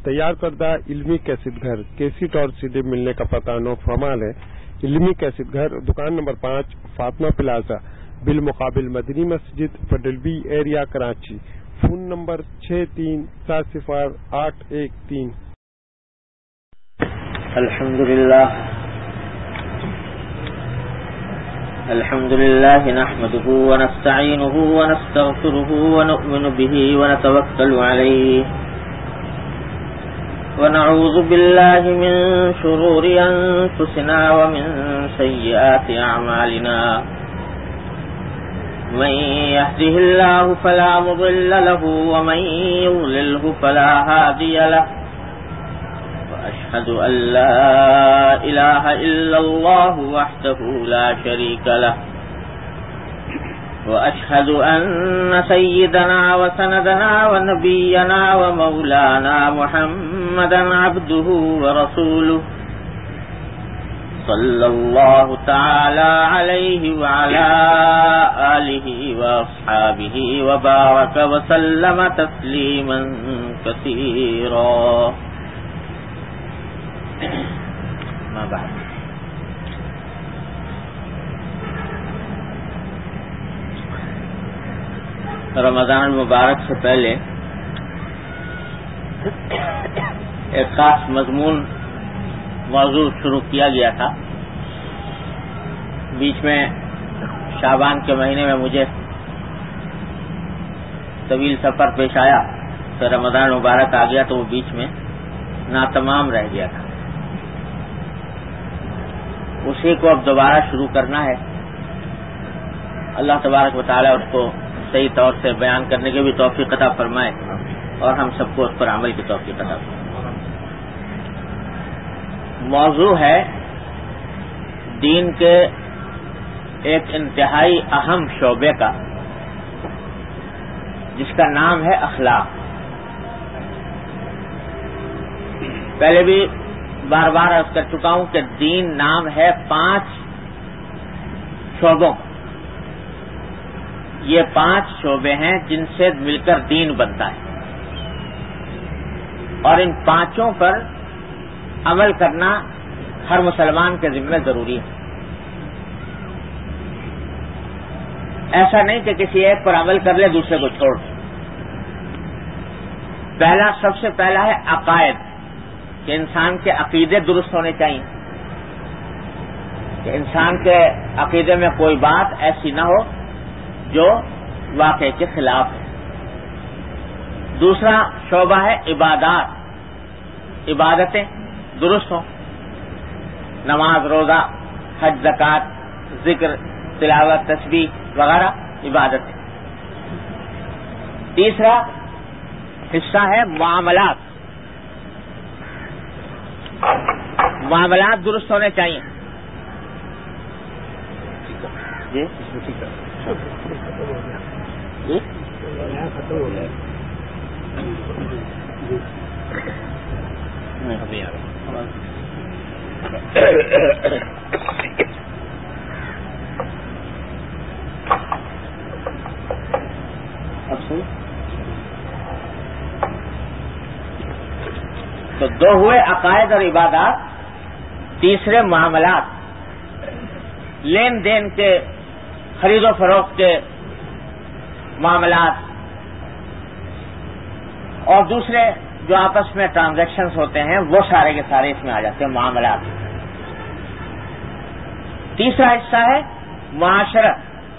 تیار کردہ علمی کیسٹ گھر کیسٹ اور CD ملنے کا پتہ نو فرمان ہے۔ علمی کیسٹ گھر، دکان نمبر 5، فاطمہ پلازا، بالمقابل Madni Masjid, federal B area, Karachi. Phone number 63400813۔ الحمد لله نحمده ونستعينه ونستغفره ونؤمن به ونتوكل عليه ونعوذ بالله من شرور أنفسنا ومن سيئات أعمالنا من يهده الله فلا مضل له ومن يضلله فلا هادي له وأشهد أن لا إله إلا الله وحده لا شريك له وأشهد أن سيدنا وسندنا ونبينا ومولانا محمدا عبده ورسوله صلى الله تعالى عليه وعلى آله وأصحابه وبارك وسلم تسليما كثيرا ما بعد۔ رمضان المبارک سے پہلے ایک خاص مضمون موضوع شروع کیا گیا تھا۔ بیچ میں شعبان کے مہینے میں مجھے طویل سفر پیش آیا تو رمضان مبارک آ گیا تو وہ بیچ میں ناتمام رہ گیا تھا۔ اسی کو اب دوبارہ شروع کرنا ہے۔ اللہ تبارک و تعالی اس کو صحیح طور سے بیان کرنے کی بھی توفیق عطا فرمائے اور ہم سب کو اس پر عمل کی توفیق عطا فرمائے۔ موضوع ہے دین کے ایک انتہائی اہم شعبے کا، جس کا نام ہے اخلاق۔ پہلے بھی بار بار عرض کر چکا ہوں کہ دین نام ہے 5 شعبوں کا۔ یہ 5 شعبے ہیں جن سے مل کر دین بنتا ہے، اور ان 5 پر عمل کرنا ہر مسلمان کے ذمہ ضروری ہے۔ ایسا نہیں کہ کسی ایک پر عمل کر لے دوسرے کو چھوڑ دے۔ سب سے پہلا ہے عقائد، کہ انسان کے عقیدے درست ہونے چاہیے، کہ انسان کے عقیدے میں کوئی بات ایسی نہ ہو جو واقع کے خلاف ہے۔ دوسرا شعبہ ہے عبادات، عبادتیں درست ہوں، نماز، روزہ، حج، زکوٰۃ، ذکر، تلاوت، تسبیح وغیرہ عبادتیں۔ تیسرا حصہ ہے معاملات، معاملات درست ہونے چاہیے۔ جی تو 2 ہوئے عقائد اور عبادات، تیسرے معاملات، لین دین کے، خرید و فروخت کے معاملات، اور دوسرے جو آپس میں ٹرانزیکشنز ہوتے ہیں وہ سارے کے سارے اس میں آ جاتے ہیں معاملات۔ تیسرا حصہ ہے معاشرت،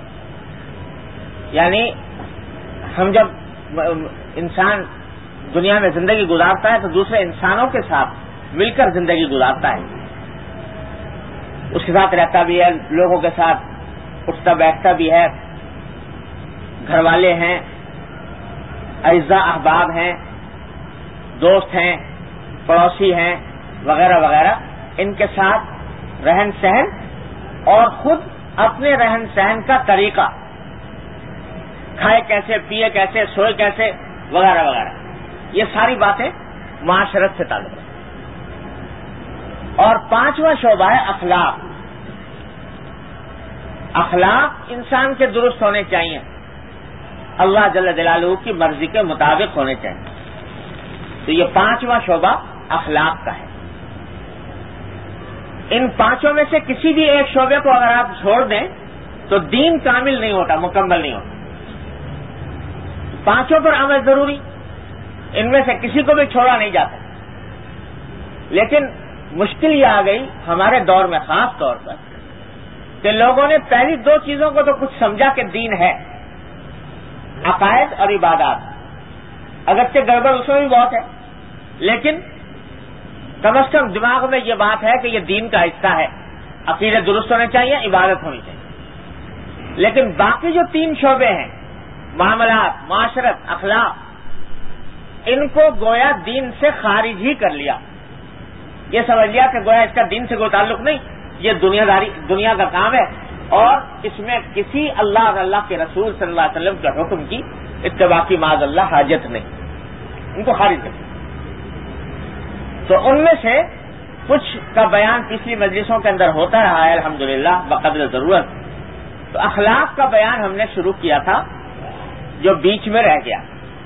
یعنی ہم جب انسان دنیا میں زندگی گزارتا ہے تو دوسرے انسانوں کے ساتھ مل کر زندگی گزارتا ہے، اس کے ساتھ رہتا بھی ہے، لوگوں کے ساتھ اٹھتا بیٹھتا بھی ہے، گھر والے ہیں، اعزاء احباب ہیں، دوست ہیں، پڑوسی ہیں، وغیرہ وغیرہ، ان کے ساتھ رہن سہن اور خود اپنے رہن سہن کا طریقہ، کھائے کیسے، پیے کیسے، سوئے کیسے، وغیرہ وغیرہ، یہ ساری باتیں معاشرت سے تعلق رکھتی ہیں۔ اور 5واں شعبہ ہے اخلاق۔ اخلاق انسان کے درست ہونے چاہیے، اللہ جل جلالہ کی مرضی کے مطابق ہونے چاہیے۔ تو یہ پانچواں شعبہ اخلاق کا ہے. ان پانچوں میں سے کسی بھی ایک شعبے کو اگر آپ چھوڑ دیں تو دین کامل نہیں ہوتا، مکمل نہیں ہوتا. پانچوں پر عمل ضروری، ان میں سے کسی کو بھی چھوڑا نہیں جاتا. لیکن مشکل یہ آ گئی ہمارے دور میں خاص طور پر کہ لوگوں نے پہلی دو چیزوں کو تو کچھ سمجھا کہ دین ہے، عقائد اور عبادات. اگرچہ گڑبڑ اس میں بھی بہت ہے، لیکن کم از کم دماغ میں یہ بات ہے کہ یہ دین کا حصہ ہے، عقیدے درست ہونے چاہیے، عبادت ہونی چاہیے. لیکن باقی جو تین شعبے ہیں، معاملات، معاشرت، اخلاق، ان کو گویا دین سے خارج ہی کر لیا. یہ سمجھ لیا کہ گویا اس کا دین سے کوئی تعلق نہیں، یہ دنیا کا کام ہے، اور اس میں کسی اللہ اور اللہ کے رسول صلی اللہ علیہ وسلم کے حکم کی اتباع کی معاذ اللہ حاجت نہیں. ان کو خارج کر دیا. تو ان میں سے کچھ کا بیان پچھلی مجلسوں کے اندر ہوتا رہا ہے الحمدللہ بقدر ضرورت. تو اخلاق کا بیان ہم نے شروع کیا تھا جو بیچ میں رہ گیا.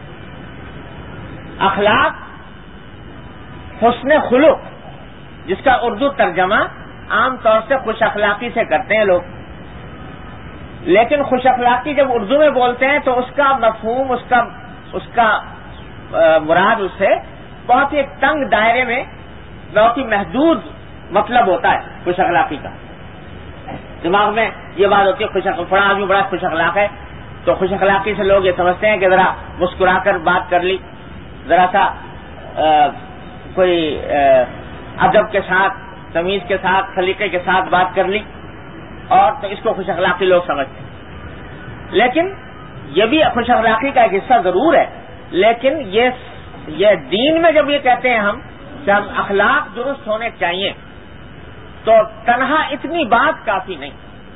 اخلاق حسن خلق، جس کا اردو ترجمہ عام طور سے خوش اخلاقی سے کرتے ہیں لوگ، لیکن خوش اخلاقی جب اردو میں بولتے ہیں تو اس کا مفہوم، اس کا مراد اس سے بہت ہی تنگ دائرے میں، بہت ہی محدود مطلب ہوتا ہے خوش اخلاقی کا. دماغ میں یہ بات ہوتی ہے فلاں آدمی بڑا خوش اخلاق ہے، تو خوش اخلاقی سے لوگ یہ سمجھتے ہیں کہ ذرا مسکرا کر بات کر لی، ذرا سا کوئی ادب کے ساتھ، تمیز کے ساتھ، سلیقے کے ساتھ بات کر لی، اور تو اس کو خوش اخلاقی لوگ سمجھتے ہیں. لیکن یہ بھی خوش اخلاقی کا ایک حصہ ضرور ہے، لیکن یہ دین میں جب یہ کہتے ہیں ہم کہ ہم اخلاق درست ہونے چاہیے، تو تنہا اتنی بات کافی نہیں،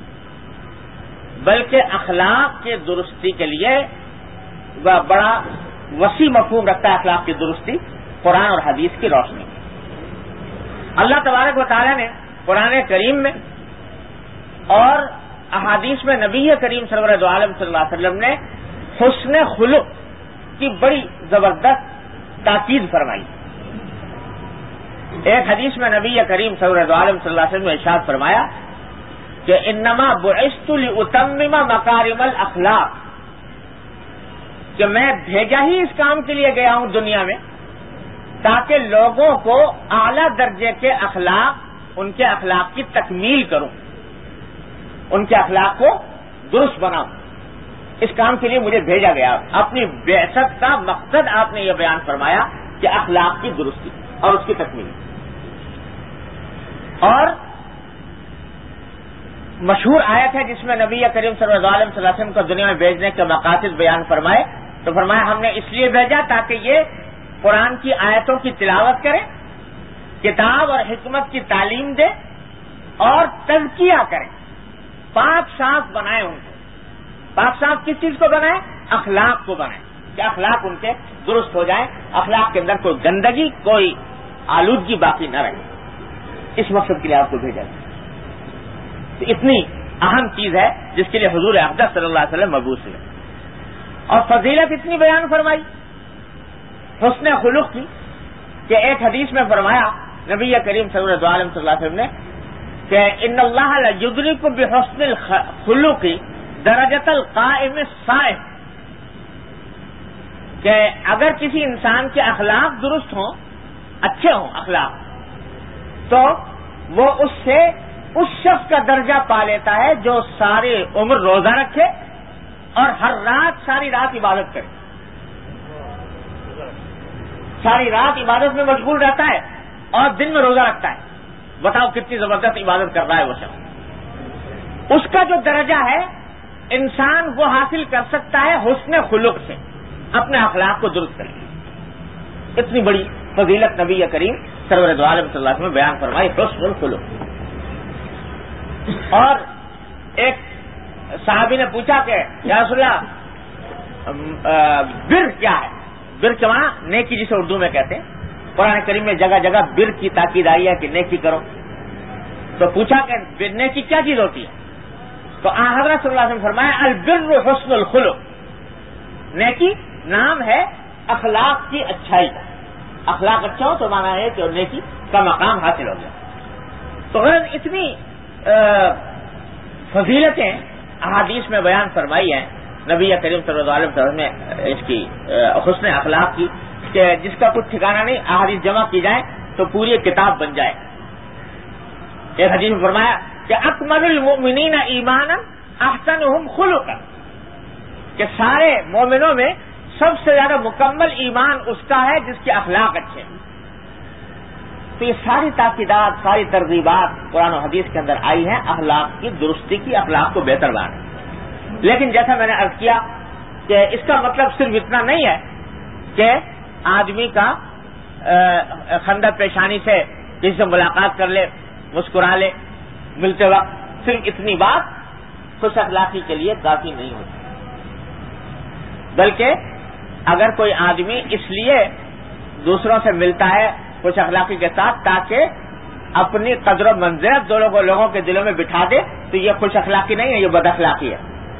بلکہ اخلاق کے درستی کے لیے بڑا وسیع مفہوم رکھتا ہے. اخلاق کی درستی قرآن اور حدیث کی روشنی. اللہ تبارک و تعالیٰ نے قرآن کریم میں اور احادیث میں نبی کریم سرور دو عالم صلی اللہ علیہ وسلم نے حسن خلق کی بڑی زبردست تاکید فرمائی. ایک حدیث میں نبی کریم سرور دو عالم صلی اللہ علیہ وسلم نے ارشاد فرمایا کہ انما بعثت لاتمم مکارم الاخلاق، کہ میں بھیجا ہی اس کام کے لیے گیا ہوں دنیا میں تاکہ لوگوں کو اعلیٰ درجے کے اخلاق، ان کے اخلاق کی تکمیل کروں، ان کے اخلاق کو درست بناؤں. اس کام کے لیے مجھے بھیجا گیا. اپنی بعثت کا مقصد آپ نے یہ بیان فرمایا کہ اخلاق کی درستی اور اس کی تکمیل. اور مشہور آیت ہے جس میں نبی کریم صلی اللہ علیہ وسلم کو دنیا میں بھیجنے کے مقاصد بیان فرمائے، تو فرمایا ہم نے اس لیے بھیجا تاکہ یہ قرآن کی آیتوں کی تلاوت کرے، کتاب اور حکمت کی تعلیم دے، اور تزکیہ کرے، پاک صاف بنائے. ان کو پاک صاف کس چیز کو بنائے؟ اخلاق کو بنائے، کہ اخلاق ان کے درست ہو جائیں، اخلاق کے اندر کوئی گندگی، کوئی آلودگی باقی نہ رہے. اس مقصد کے لیے آپ کو بھیجا گیا. تو اتنی اہم چیز ہے جس کے لیے حضور اقدس صلی اللہ علیہ وسلم مبعوث ہوئے. اور فضیلت اتنی بیان فرمائی حسن خلق کی کہ ایک حدیث میں فرمایا نبی کریم صلی اللہ علیہ وسلم نے کہ ان اللہ لیدرک بحسن الخلق درجۃ القائم الصائم، کہ اگر کسی انسان کے اخلاق درست ہوں، اچھے ہوں اخلاق، تو وہ اس سے اس شخص کا درجہ پا لیتا ہے جو ساری عمر روزہ رکھے اور ہر رات ساری رات عبادت کرے، ساری رات عبادت میں مشغول رہتا ہے اور دن میں روزہ رکھتا ہے. بتاؤ کتنی زبردست عبادت کر رہا ہے وہ شخص. اس کا جو درجہ ہے انسان وہ حاصل کر سکتا ہے حسن خلق سے، اپنے اخلاق کو درست کریں. اتنی بڑی فضیلت نبی کریم سرور دو عالم صلی اللہ علیہ وسلم بیان فرمائی حسن الخلق. اور ایک صحابی نے پوچھا کہ یا رسول اللہ بر کیا ہے؟ بر کے معنی نیکی جسے اردو میں کہتے ہیں. قرآن کریم میں جگہ جگہ بر کی تاکید آئی ہے کہ نیکی کرو. تو پوچھا کہ نیکی کیا چیز ہوتی ہے؟ تو حضرت صلی اللہ علیہ وسلم فرمایا البر حسن الخلق، نیکی نام ہے اخلاق کی اچھائی کا. اخلاق اچھا ہو تو مانا ہے کہ نیکی کا مقام حاصل ہو گیا. تو غرض اتنی فضیلتیں احادیث میں بیان فرمائی ہیں نبی کریم صلی اللہ علیہ وسلم نے اس کی حسن اخلاق کی کہ جس کا کچھ ٹھکانہ نہیں. احادیث جمع کی جائے تو پوری کتاب بن جائے. ایک حدیث میں فرمایا کہ اکمل المؤمنین ایمانا احسنہم خلقا، کہ سارے مومنوں میں سب سے زیادہ مکمل ایمان اس کا ہے جس کے اخلاق اچھے ہیں. تو یہ ساری تاکیدات، ساری ترغیبات قرآن و حدیث کے اندر آئی ہیں اخلاق کی درستی کی، اخلاق کو بہتر بنانے. لیکن جیسا میں نے عرض کیا کہ اس کا مطلب صرف اتنا نہیں ہے کہ آدمی کا خندق پیشانی سے کسی سے ملاقات کر لے، مسکرا لے ملتے وقت، صرف اتنی بات خوش اخلاقی کے لیے کافی نہیں ہوتی. بلکہ اگر کوئی آدمی اس لیے دوسروں سے ملتا ہے خوش اخلاقی کے ساتھ تاکہ اپنی قدر و منزلت لوگوں کے دلوں میں بٹھا دے، تو یہ خوش اخلاقی نہیں ہے، یہ بد اخلاقی ہے.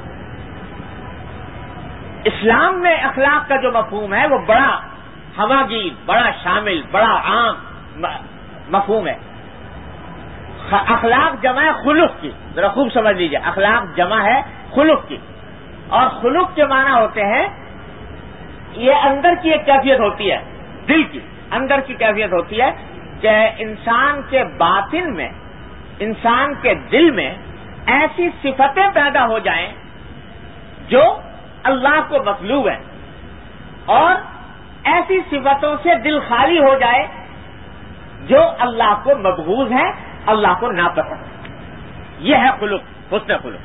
اسلام میں اخلاق کا جو مفہوم ہے وہ بڑا ہماگیر، بڑا شامل، بڑا عام مفہوم ہے. اخلاق جمع ہے خلق کی، ذرا خوب سمجھ لیجئے. اخلاق جمع ہے خلق کی، اور خلق کے معنی ہوتے ہیں یہ اندر کی ایک کیفیت ہوتی ہے، دل کی اندر کی کیفیت ہوتی ہے کہ انسان کے باطن میں، انسان کے دل میں ایسی صفتیں پیدا ہو جائیں جو اللہ کو مطلوب ہیں، اور ایسی صفتوں سے دل خالی ہو جائے جو اللہ کو مبغوض ہے، اللہ کو ناپسند. یہ ہے خلق، حسن خلق.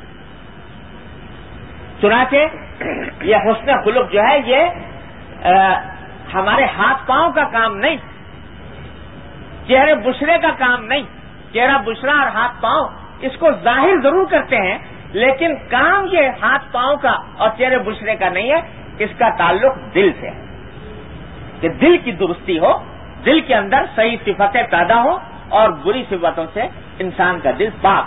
چنانچہ یہ حسن خلق جو ہے یہ ہمارے ہاتھ پاؤں کا کام نہیں، چہرے بشرے کا کام نہیں. چہرہ بشرا اور ہاتھ پاؤں اس کو ظاہر ضرور کرتے ہیں، لیکن کام یہ ہاتھ پاؤں کا اور چہرے بشرے کا نہیں ہے. اس کا تعلق دل سے ہے کہ دل کی درستی ہو، دل کے اندر صحیح صفتیں پیدا ہو اور بری صفتوں سے انسان کا دل پاک.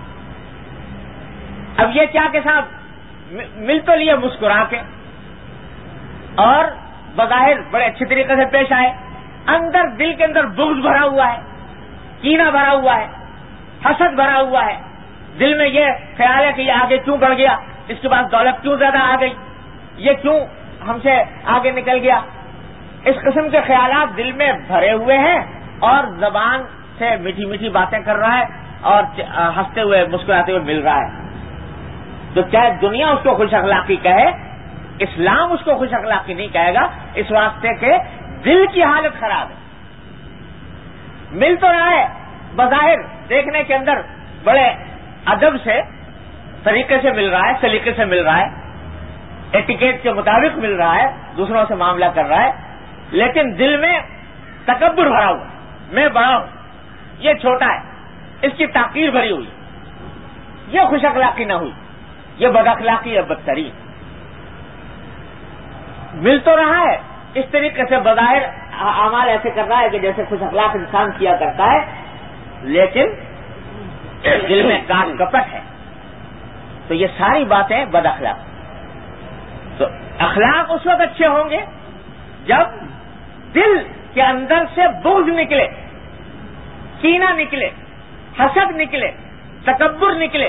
اب یہ کیا کہ صاحب مل تو لیے مسکرا کے اور بظاہر بڑے اچھے طریقے سے پیش آئے، اندر دل کے اندر بغض بھرا ہوا ہے، کینہ بھرا ہوا ہے، حسد بھرا ہوا ہے. دل میں یہ خیال ہے کہ یہ آگے کیوں بڑھ گیا، اس کے پاس دولت کیوں زیادہ آ گئی، یہ کیوں ہم سے آگے نکل گیا. اس قسم کے خیالات دل میں بھرے ہوئے ہیں اور زبان سے میٹھی میٹھی باتیں کر رہا ہے اور ہنستے ہوئے مسکراتے ہوئے مل رہا ہے. تو چاہے دنیا اس کو خوش اخلاقی کہے، اسلام اس کو خوش اخلاقی نہیں کہے گا، اس واسطے کہ دل کی حالت خراب ہے. مل تو رہا ہے بظاہر دیکھنے کے اندر بڑے ادب سے طریقے سے مل رہا ہے، سلیقے سے مل رہا ہے، ایٹیکیٹ کے مطابق مل رہا ہے، دوسروں سے معاملہ کر رہا ہے، لیکن دل میں تکبر بھرا ہوا، میں بڑا ہوں، یہ چھوٹا ہے، اس کی تحقیر بھری ہوئی. یہ خوش اخلاقی نہ ہوئی، یہ بد اخلاقی ہے بدترین. مل تو رہا ہے اس طریقے سے بظاہر اعمال ایسے کر رہا ہے کہ جیسے خوش اخلاق انسان کیا کرتا ہے، لیکن دل میں کاٹ کپٹ ہے. تو یہ ساری باتیں بد اخلاق. تو اخلاق اس وقت اچھے ہوں گے جب دل کے اندر سے بغض نکلے، کینہ نکلے، حسد نکلے، تکبر نکلے،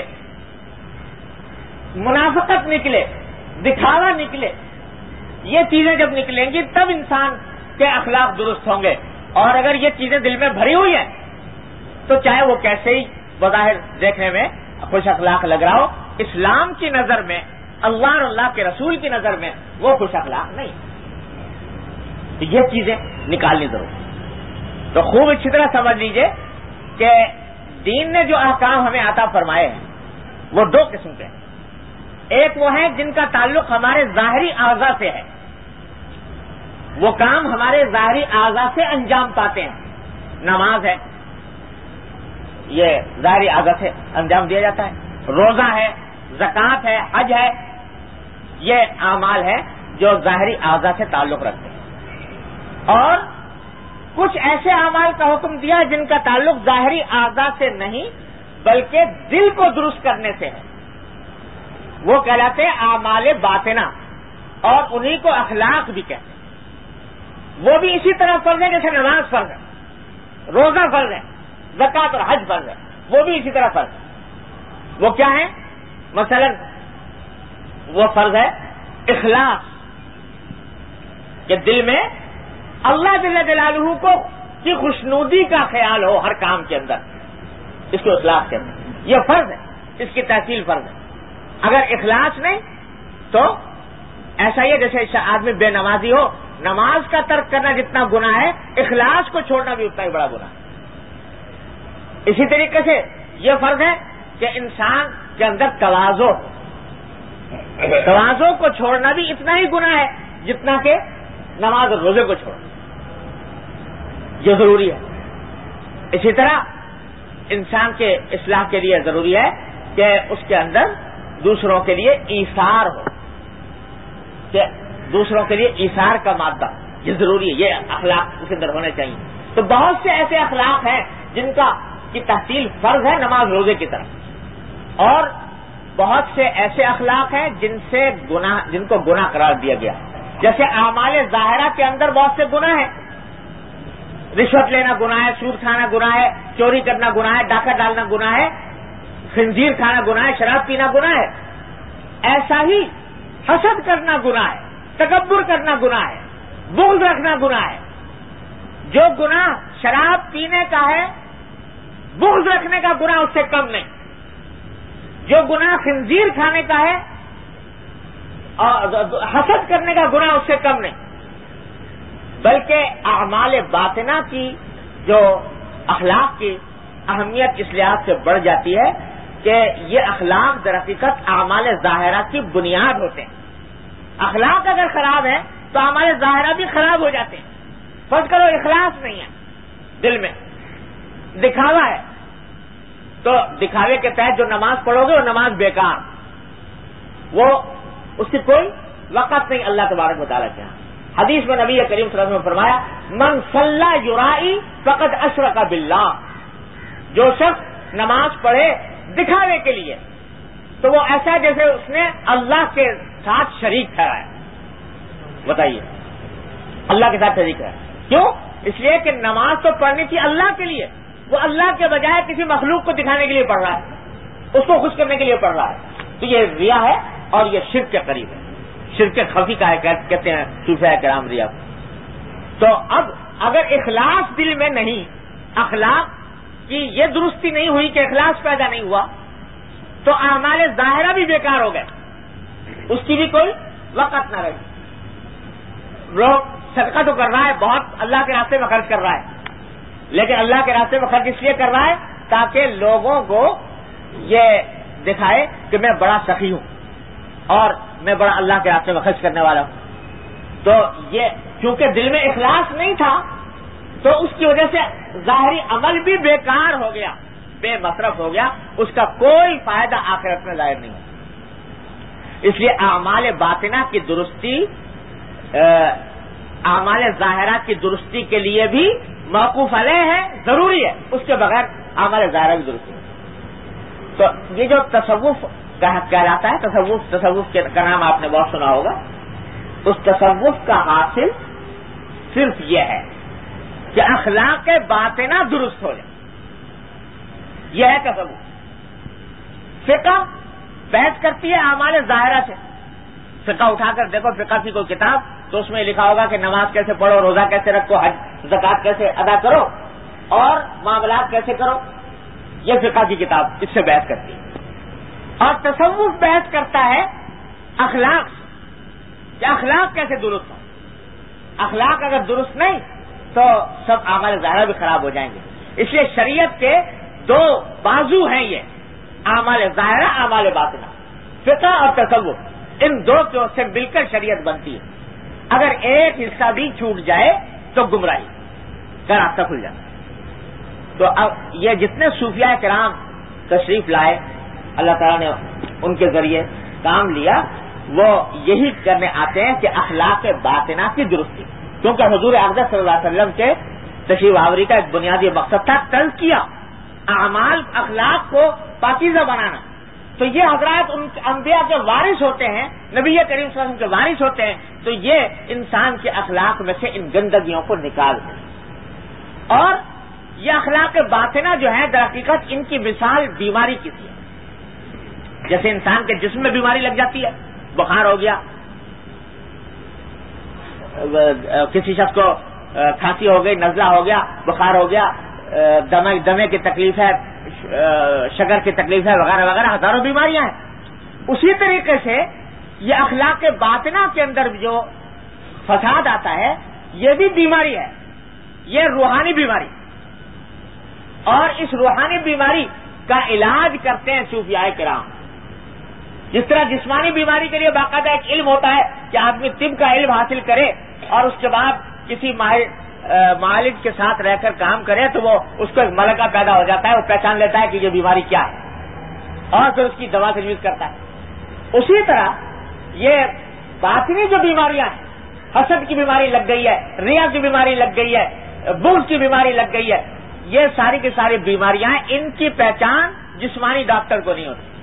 منافقت نکلے، دکھاوا نکلے. یہ چیزیں جب نکلیں گی تب انسان کے اخلاق درست ہوں گے. اور اگر یہ چیزیں دل میں بھری ہوئی ہیں تو چاہے وہ کیسے ہی بظاہر دیکھنے میں خوش اخلاق لگ رہا ہو، اسلام کی نظر میں، اللہ اور اللہ کے رسول کی نظر میں وہ خوش اخلاق نہیں. تو یہ چیزیں نکالنی ضروری. تو خوب اچھی طرح سمجھ لیجئے کہ دین نے جو احکام ہمیں عطا فرمائے ہیں وہ دو قسم کے ہیں. ایک وہ ہیں جن کا تعلق ہمارے ظاہری اعضاء سے ہے، وہ کام ہمارے ظاہری اعضاء سے انجام پاتے ہیں. نماز ہے، یہ ظاہری اعضاء سے انجام دیا جاتا ہے. روزہ ہے، زکوٰۃ ہے، حج ہے، یہ اعمال ہیں جو ظاہری اعضاء سے تعلق رکھتے ہیں. اور کچھ ایسے اعمال کا حکم دیا جن کا تعلق ظاہری اعضاء سے نہیں بلکہ دل کو درست کرنے سے ہے. وہ کہلاتے ہیں اعمال باطنہ، اور انہی کو اخلاق بھی کہتے ہیں. وہ بھی اسی طرح فرض ہے جیسے نماز فرض ہے، روزہ فرض ہے، زکوٰۃ اور حج فرض ہے، وہ بھی اسی طرح فرض ہے۔ وہ کیا ہے؟ مثلا وہ فرض ہے اخلاص، کہ دل میں اللہ جل جلالہ کو کی خوشنودی کا خیال ہو ہر کام کے اندر، اس کو اخلاص کہتے ہیں۔ یہ فرض ہے، اس کی تحصیل فرض ہے۔ اگر اخلاص نہیں تو ایسا ہی ہے جیسے آدمی بے نمازی ہو، نماز کا ترک کرنا جتنا گناہ ہے، اخلاص کو چھوڑنا بھی اتنا ہی بڑا گناہ ہے۔ اسی طریقے سے یہ فرض ہے کہ انسان کے اندر تواضع کو چھوڑنا بھی اتنا ہی گناہ ہے جتنا کہ نماز اور روزے کو چھوڑنا، یہ ضروری ہے۔ اسی طرح انسان کے اصلاح کے لیے ضروری ہے کہ اس کے اندر دوسروں کے لیے ایثار ہو، کہ دوسروں کے لیے ایثار کا مادہ، یہ ضروری ہے، یہ اخلاق اس کے اندر ہونے چاہیے۔ تو بہت سے ایسے اخلاق ہیں جن کی تحصیل فرض ہے نماز روزے کی طرف، اور بہت سے ایسے اخلاق ہیں جن کو گناہ قرار دیا گیا، جیسے اعمال ظاہرہ کے اندر بہت سے گناہ ہیں۔ رشوت لینا گناہ ہے، سود کھانا گناہ ہے، چوری کرنا گناہ ہے، ڈاکہ ڈالنا گناہ ہے، خنزیر کھانا گناہ ہے، شراب پینا گناہ ہے۔ ایسا ہی حسد کرنا گناہ ہے، تکبر کرنا گناہ ہے، بغض رکھنا گناہ ہے۔ جو گناہ شراب پینے کا ہے، بغض رکھنے کا گناہ اس سے کم نہیں۔ جو گناہ خنزیر کھانے کا ہے اور حسد کرنے کا گناہ اس سے کم نہیں، بلکہ اعمال باطنہ کی جو اخلاق کی اہمیت اس لحاظ سے بڑھ جاتی ہے کہ یہ اخلاق در حقیقت اعمال ظاہرہ کی بنیاد ہوتے ہیں۔ اخلاق اگر خراب ہے تو اعمال ظاہرہ بھی خراب ہو جاتے ہیں۔ فرض کرو اخلاص نہیں ہے دل میں، دکھاوا ہے، تو دکھاوے کے تحت جو نماز پڑھو گے وہ نماز بیکار، وہ اس کی کوئی وقت نہیں اللہ تبارک و تعالیٰ کے یہاں۔ حدیث میں نبی کریم صلی اللہ علیہ وسلم نے فرمایا من صلی یرائی فقد اشرک باللہ، جو شخص نماز پڑھے دکھاوے کے لیے تو وہ ایسا جیسے اس نے اللہ کے ساتھ شریک ٹھہرایا۔ بتائیے، اللہ کے ساتھ شریک ٹھہرایا کیوں؟ اس لیے کہ نماز تو پڑھنی تھی اللہ کے لیے، وہ اللہ کے بجائے کسی مخلوق کو دکھانے کے لیے پڑھ رہا ہے، اس کو خوش کرنے کے لیے پڑھ رہا ہے، تو یہ ریا ہے اور یہ شرک کے قریب ہے، شرک خفی کا ہے کہتے ہیں صوفیاء کرام ریا۔ تو اب اگر اخلاص دل میں نہیں، اخلاق کی یہ درستی نہیں ہوئی کہ اخلاص پیدا نہیں ہوا، تو اعمال ظاہرہ بھی بیکار ہو گئے، اس کی بھی کوئی وقت نہ رہی۔ لوگ صدقہ تو کر رہا ہے، بہت اللہ کے راستے میں خرچ کر رہا ہے، لیکن اللہ کے راستے میں خرچ اس لیے کر رہا ہے تاکہ لوگوں کو یہ دکھائے کہ میں بڑا سخی ہوں اور میں بڑا اللہ کے راستے میں خرچ کرنے والا ہوں۔ تو یہ کیونکہ دل میں اخلاص نہیں تھا تو اس کی وجہ سے ظاہری عمل بھی بیکار ہو گیا، بے مصرف ہو گیا، اس کا کوئی فائدہ آخرت میں ظاہر نہیں ہوا۔ اس لیے اعمال باطنہ کی درستی اعمال ظاہرہ کی درستی کے لیے بھی موقوف علیہ ہے، ضروری ہے، اس کے بغیر اعمال ظاہرہ بھی درستی ہے۔ تو یہ جو تصوف کہلاتا ہے، تصوف کا نام آپ نے بہت سنا ہوگا، اس تصوف کا حاصل صرف یہ ہے کہ اخلاق باطنہ درست ہو جائے، یہ ہے تصوف۔ فقہ بحث کرتی ہے اعمال ظاہرہ سے، فقہ اٹھا کر دیکھو فقہ کی کوئی کتاب تو اس میں لکھا ہوگا کہ نماز کیسے پڑھو، روزہ کیسے رکھو، حج زکوٰۃ کیسے ادا کرو اور معاملات کیسے کرو، یہ فقہ کی کتاب اس سے بحث کرتی ہے۔ اور تصوف بحث کرتا ہے اخلاق کہ اخلاق کیسے درست ہو، اخلاق اگر درست نہیں تو سب اعمال ظاہرہ بھی خراب ہو جائیں گے۔ اس لیے شریعت کے دو بازو ہیں، یہ اعمال ظاہرہ، اعمال باطنہ، فقہ اور تصوف، ان دو سے مل کر شریعت بنتی ہے۔ اگر ایک حصہ بھی چھوٹ جائے تو گمراہی کا راستہ کھل جاتا ہے۔ تو اب یہ جتنے صوفیاء کرام تشریف لائے، اللہ تعالیٰ نے ان کے ذریعے کام لیا، وہ یہی کرنے آتے ہیں کہ اخلاق باطنہ کی درستی، کیونکہ حضور اقدس صلی اللہ علیہ وسلم کے تشریف آوری کا ایک بنیادی مقصد تھا تزکیہ، اعمال اخلاق کو پاکیزہ بنانا، تو یہ حضرات ان انبیاء کے وارث ہوتے ہیں، نبی کریم صلی اللہ علیہ وسلم کے وارث ہوتے ہیں، تو یہ انسان کے اخلاق میں سے ان گندگیوں کو نکال دیں. اور یہ اخلاق باطنہ جو ہے در حقیقت ان کی مثال بیماری کی سی ہے. جیسے انسان کے جسم میں بیماری لگ جاتی ہے، بخار ہو گیا، کسی شخص کو کھانسی ہو گئی، نزلہ ہو گیا، بخار ہو گیا، دمے کی تکلیف ہے، شگر کی تکلیف ہے، وغیرہ وغیرہ ہزاروں بیماریاں ہیں. اسی طریقے سے یہ اخلاق باطنہ کے اندر جو فساد آتا ہے یہ بھی بیماری ہے، یہ روحانی بیماری. اور اس روحانی بیماری کا علاج کرتے ہیں صوفیاء کرام. جس طرح جسمانی بیماری کے لیے باقاعدہ ایک علم ہوتا ہے کہ آدمی طب کا علم حاصل کرے اور اس کے بعد کسی معالج کے ساتھ رہ کر کام کرے تو وہ اس کو ایک ملکہ پیدا ہو جاتا ہے، وہ پہچان لیتا ہے کہ یہ بیماری کیا ہے اور پھر اس کی دوا تجویز کرتا ہے. اسی طرح یہ باطنی جو بیماریاں ہیں، حسد کی بیماری لگ گئی ہے، ریا کی بیماری لگ گئی ہے، بغض کی بیماری لگ گئی ہے، یہ ساری کی ساری بیماریاں ہیں. ان کی پہچان جسمانی ڈاکٹر کو نہیں ہوتی،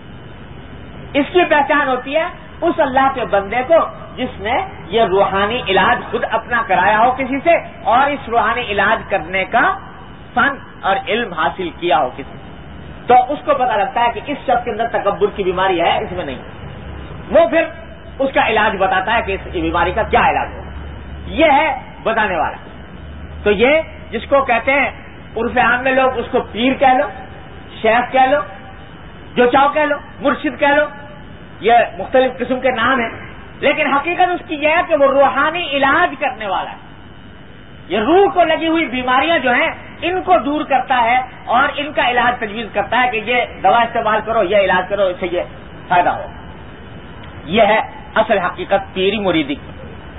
اس کی پہچان ہوتی ہے اس اللہ کے بندے کو جس نے یہ روحانی علاج خود اپنا کرایا ہو کسی سے اور اس روحانی علاج کرنے کا فن اور علم حاصل کیا ہو کسی سے. تو اس کو پتہ لگتا ہے کہ اس شخص کے اندر تکبر کی بیماری ہے، اس میں نہیں. وہ پھر اس کا علاج بتاتا ہے کہ اس بیماری کا کیا علاج ہوگا. یہ ہے بتانے والا. تو یہ جس کو کہتے ہیں عرف عام میں لوگ اس کو پیر کہہ لو، شیخ کہہ لو، جو چاہو کہہ لو، مرشد کہہ لو، یہ مختلف قسم کے نام ہیں، لیکن حقیقت اس کی یہ ہے کہ وہ روحانی علاج کرنے والا ہے. یہ روح کو لگی ہوئی بیماریاں جو ہیں ان کو دور کرتا ہے اور ان کا علاج تجویز کرتا ہے کہ یہ دوا استعمال کرو، یہ علاج کرو، اس سے یہ فائدہ ہو. یہ ہے اصل حقیقت پیری مریدی کی.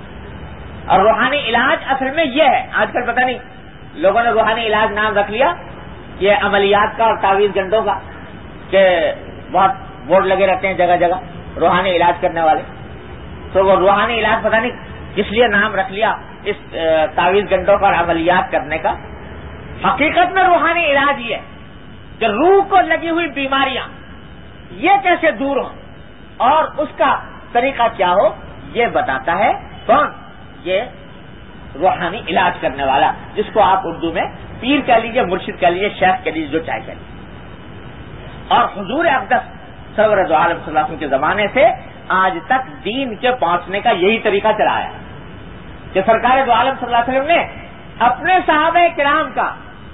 اور روحانی علاج اصل میں یہ ہے. آج کل پتہ نہیں لوگوں نے روحانی علاج نام رکھ لیا یہ عملیات کا اور تعویذ گنڈوں کا، کہ بہت بورڈ لگے رہتے ہیں جگہ جگہ روحانی علاج کرنے والے. تو وہ روحانی علاج پتہ نہیں کس لیے نام رکھ لیا اس تعویذ گنڈوں کا اور عملیات کرنے کا. حقیقت میں روحانی علاج یہ ہے کہ روح کو لگی ہوئی بیماریاں یہ کیسے دور ہوں اور اس کا طریقہ کیا ہو یہ بتاتا ہے کون؟ یہ روحانی علاج کرنے والا، جس کو آپ اردو میں پیر کہہ لیجیے، مرشد کہہ لیجیے، شیخ کہہ لیجیے، جو چاہے کہہ لیجیے. اور حضور اقدس سرور دو عالم صلی اللہ علیہ وسلم کے زمانے سے آج تک دین کے پہنچنے کا یہی طریقہ چلا ہے کہ سرکار دو عالم صلی اللہ علیہ وسلم نے اپنے صحابہ کرام کا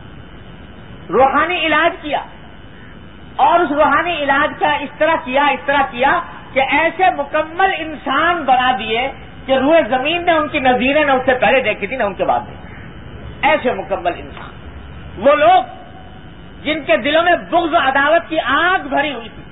روحانی علاج کیا اور اس روحانی علاج کا اس طرح کیا کہ ایسے مکمل انسان بنا دیے کہ روئے زمین نے ان کی نظیریں نہ اس سے پہلے دیکھی تھی نہ ان کے بعد دیکھی. ایسے مکمل انسان، وہ لوگ جن کے دلوں میں بغض و عداوت کی آگ بھری ہوئی تھی،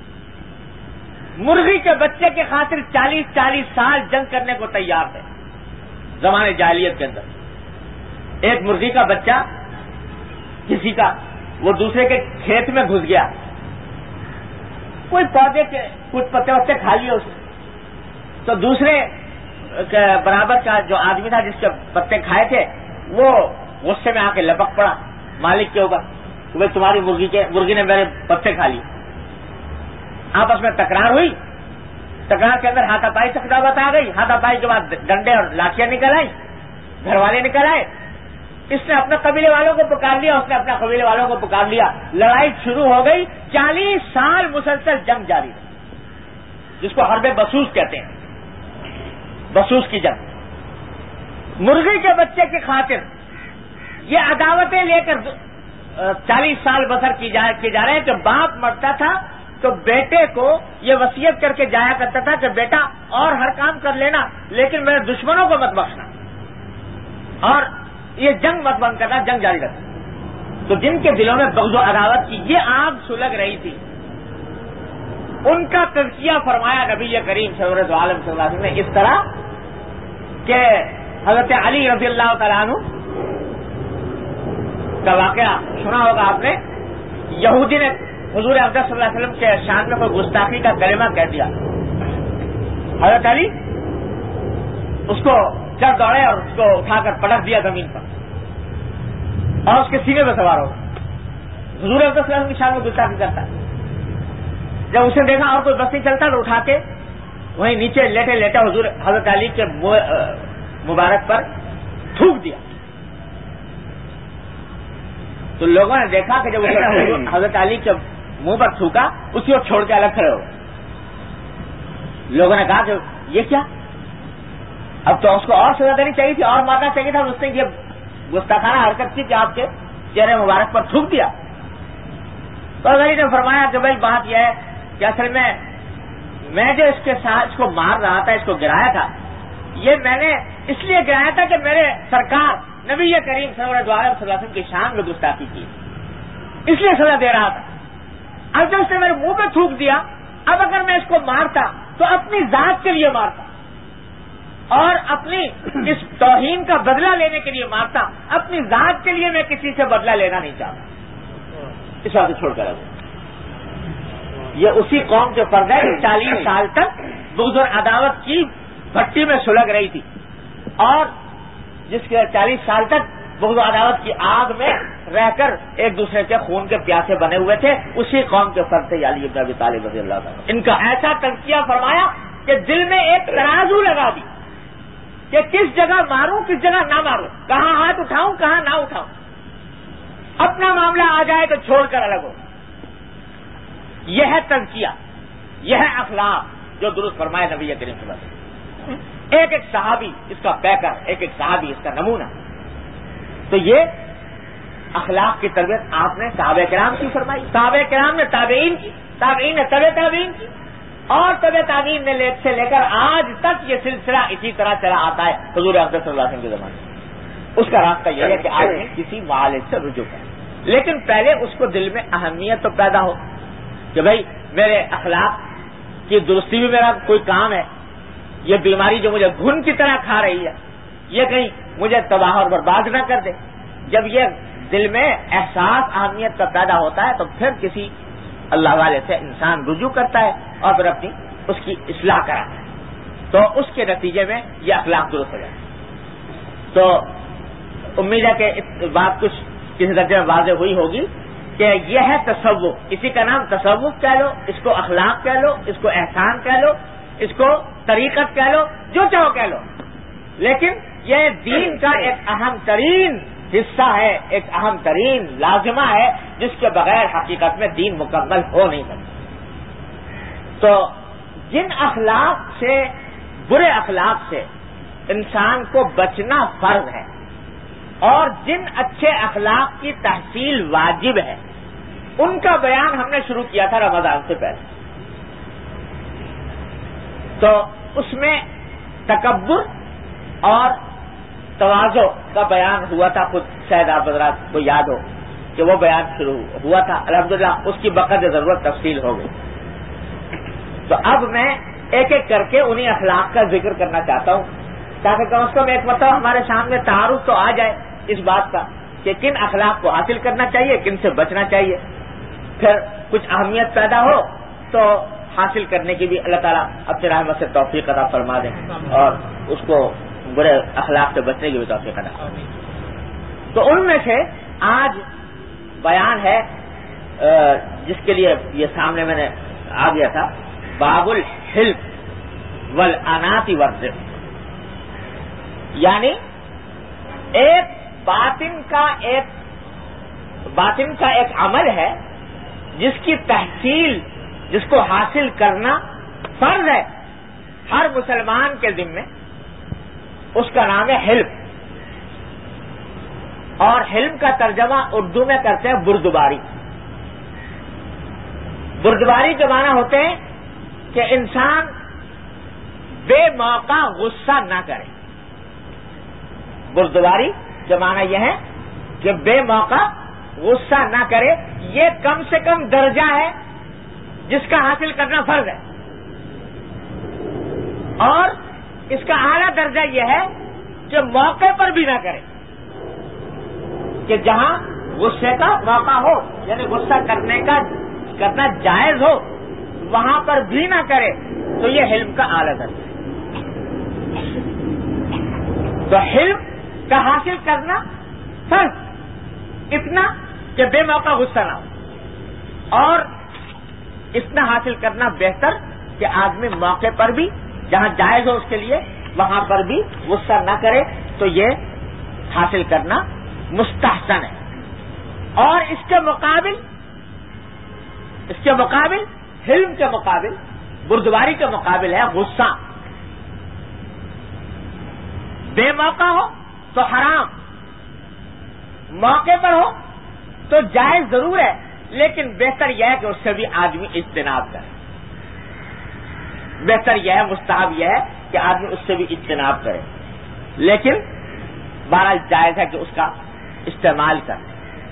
مرغی کے بچے کے خاطر 40 سال جنگ کرنے کو تیار تھے زمانے جاہلیت کے اندر. ایک مرغی کا بچہ کسی کا وہ دوسرے کے کھیت میں گھس گیا، کوئی پودے کے کچھ پتے وتے کھا لیے اس نے، تو دوسرے برابر کا جو آدمی تھا جس کے پتے کھائے تھے وہ غصے میں آ کے لپک پڑا مالک کے اوپر، وہ تمہاری مرغی نے میرے پتے کھا لیے. آپس میں تکرار ہوئی، تکرار کے اندر ہاتھا پائی تک دعوت آ گئی. ہاتھا پائی کے بعد ڈنڈے اور لاٹیاں نکل آئی، گھر والے نکل آئے. اس نے اپنے قبیلے والوں کو پکار لیا، اس نے اپنے قبیلے والوں کو پکار لیا. لڑائی شروع ہو گئی. 40 سال مسلسل جنگ جاری رہی، جس کو حرب بسوس کہتے ہیں، بسوس کی جنگ. مرغی کے بچے کی خاطر یہ عداوتیں لے کر 40 سال بسر کی جا رہے ہیں کہ باپ مرتا تھا تو بیٹے کو یہ وصیت کر کے جایا کرتا تھا کہ بیٹا اور ہر کام کر لینا لیکن میرے دشمنوں کو مت بخشنا اور یہ جنگ مت بند کرنا، جنگ جاری رکھنا. تو جن کے دلوں میں بغض و عداوت کی یہ آگ سلگ رہی تھی ان کا تزکیہ فرمایا نبی کریم صلی اللہ علیہ وسلم نے اس طرح کہ حضرت علی رضی اللہ تعالیٰ عنہ کا واقعہ سنا ہوگا آپ نے. یہودی نے حضور اقدس صلی اللہ علیہ وسلم کے شان میں کوئی گستاخی کا کلمہ کہہ دیا. حضرت علی اس کو چڑھ دوڑے اور اس کو اٹھا کر پٹک دیا زمین پر اور اس کے سینے میں سوار ہو گیا. حضور اقدس صلی اللہ علیہ وسلم کی شان میں گستاخی کرتا ہے. جب اسے دیکھا اور کوئی بس نہیں چلتا تو اٹھا کے وہیں نیچے لیٹے لیٹے حضور حضرت علی کے مبارک پر تھوک دیا. تو لوگوں نے دیکھا کہ جب اسے حضرت علی کے منہ پر تھوکا اسی کو چھوڑ کے الگ کھڑے ہو. لوگوں نے کہا کہ یہ کیا، اب تو اس کو اور سزا دینی چاہیے تھی، اور مارنا چاہیے تھا. اس نے یہ گستاخانہ حرکت کی کہ آپ کے چہرے مبارک پر تھوک دیا. تو علی نے فرمایا کہ بھائی بات یہ ہے کہ اصل میں جو اس کے ساتھ اس کو مار رہا تھا، اس کو گرایا تھا، یہ میں نے اس لیے گرایا تھا کہ میرے سرکار نبی کریم صلی اللہ علیہ وسلم کی شان میں گستاخی کی، اس لیے سزا دے رہا تھا. اب جب اس نے میرے منہ پہ تھوک دیا، اب اگر میں اس کو مارتا تو اپنی ذات کے لیے مارتا اور اپنی اس توہین کا بدلہ لینے کے لیے مارتا. اپنی ذات کے لیے میں کسی سے بدلہ لینا نہیں چاہتا. اس بات کو چھوڑ کر یہ اسی قوم کے فرد ہے کہ 40 سال تک بغض اور عداوت کی بھٹی میں سلگ رہی تھی، اور جس کے 40 سال تک بغض و عداوت کی آگ میں رہ کر ایک دوسرے کے خون کے پیاسے بنے ہوئے تھے، اسی قوم کے فرد تھے علی بن ابی طالب رضی اللہ عنہ. ان کا ایسا تزکیہ فرمایا کہ دل میں ایک ترازو لگا دی کہ کس جگہ ماروں کس جگہ نہ ماروں، کہاں ہاتھ اٹھاؤں کہاں نہ اٹھاؤں. اپنا معاملہ آ جائے تو چھوڑ کر الگ ہو. یہ ہے تزکیہ، یہ ہے اخلاق جو درست فرمائے نبی کریم صلی اللہ علیہ وسلم. ایک ایک صحابی اس کا پیکر، ایک ایک صحابی اس کا نمونہ. تو یہ اخلاق کی تربیت آپ نے صحابہ کرام کی فرمائی، صحابہ کرام نے تابعین کی، تابعین نے تبع تابعین کی، اور تبع تابعین نے سے لے کر آج تک یہ سلسلہ اسی طرح چلا آتا ہے حضور اقدس صلی اللہ علیہ وسلم کے زمانے میں. اس کا راستہ یہ ہے کہ آدمی کسی معالج سے رجوع کرے، لیکن پہلے اس کو دل میں اہمیت تو پیدا ہو کہ بھائی میرے اخلاق کی درستی بھی میرا کوئی کام ہے. یہ بیماری جو مجھے گھن کی طرح کھا رہی ہے یہ کہیں مجھے تباہ اور برباد نہ کر دے. جب یہ دل میں احساس اہمیت کا پیدا ہوتا ہے تو پھر کسی اللہ والے سے انسان رجوع کرتا ہے اور پھر اپنی اس کی اصلاح کراتا ہے، تو اس کے نتیجے میں یہ اخلاق درست ہو جائے. تو امید ہے کہ بات کچھ کسی درجے میں واضح ہوئی ہوگی کہ یہ ہے تصوف. اسی کا نام تصوف کہہ لو، اس کو اخلاق کہہ لو، اس کو احسان کہہ لو، اس کو طریقت کہہ لو، جو چاہو کہہ لو، لیکن یہ دین کا ایک اہم ترین حصہ ہے، ایک اہم ترین لازمہ ہے جس کے بغیر حقیقت میں دین مکمل ہو نہیں سکتا. تو جن اخلاق سے، برے اخلاق سے انسان کو بچنا فرض ہے، اور جن اچھے اخلاق کی تحصیل واجب ہے، ان کا بیان ہم نے شروع کیا تھا رمضان سے پہلے. تو اس میں تکبر اور تواضع کا بیان ہوا تھا. خود شاید آپ حضرات کو یاد ہو کہ وہ بیان شروع ہوا تھا. الحمدللہ اس کی بقدر ضرورت تفصیل ہو گئی. تو اب میں ایک ایک کر کے انہی اخلاق کا ذکر کرنا چاہتا ہوں تاکہ کم از کم ایک مرتبہ ہمارے سامنے تعارف تو آ جائے اس بات کا کہ کن اخلاق کو حاصل کرنا چاہیے، کن سے بچنا چاہیے. پھر کچھ اہمیت پیدا ہو تو حاصل کرنے کی بھی اللہ تعالیٰ اپنی رحمت سے توفیق عطا فرما دیں اور اس کو برے اخلاق سے بچنے کی بھی توفیق عطا. تو ان میں سے آج بیان ہے جس کے لیے یہ سامنے میں نے آ گیا تھا، باب الحلم والانات والرفق. یعنی ایک باطن کا ایک عمل ہے جس کی تحصیل، جس کو حاصل کرنا فرض ہے ہر مسلمان کے ذمے. اس کا نام ہے حلم، اور حلم کا ترجمہ اردو میں کرتے ہیں بردباری. بردباری کے معنی ہوتے ہیں کہ انسان بے موقع غصہ نہ کرے. بردباری کے معنی یہ ہے کہ بے موقع غصہ نہ کرے. یہ کم سے کم درجہ ہے جس کا حاصل کرنا فرض ہے، اور اس کا اعلیٰ درجہ یہ ہے کہ موقع پر بھی نہ کرے، کہ جہاں غصے کا موقع ہو یعنی غصہ کرنا جائز ہو وہاں پر بھی نہ کرے. تو یہ حلم کا اعلیٰ درجہ ہے. تو حلم کا حاصل کرنا فرض اتنا کہ بے موقع غصہ نہ ہو، اور اتنا حاصل کرنا بہتر کہ آدمی موقع پر بھی جہاں جائز ہو اس کے لیے وہاں پر بھی غصہ نہ کرے، تو یہ حاصل کرنا مستحسن ہے۔ اور اس کے مقابل حلم کے مقابل، بردباری کے مقابل ہے غصہ۔ بے موقع ہو تو حرام، موقع پر ہو تو جائز ضرور ہے، لیکن بہتر یہ ہے کہ اس سے بھی آدمی اجتناب کرے۔ بہتر یہ ہے، مستحب یہ ہے کہ آدمی اس سے بھی اجتناب کرے، لیکن بہرحال جائز ہے کہ اس کا استعمال کرے۔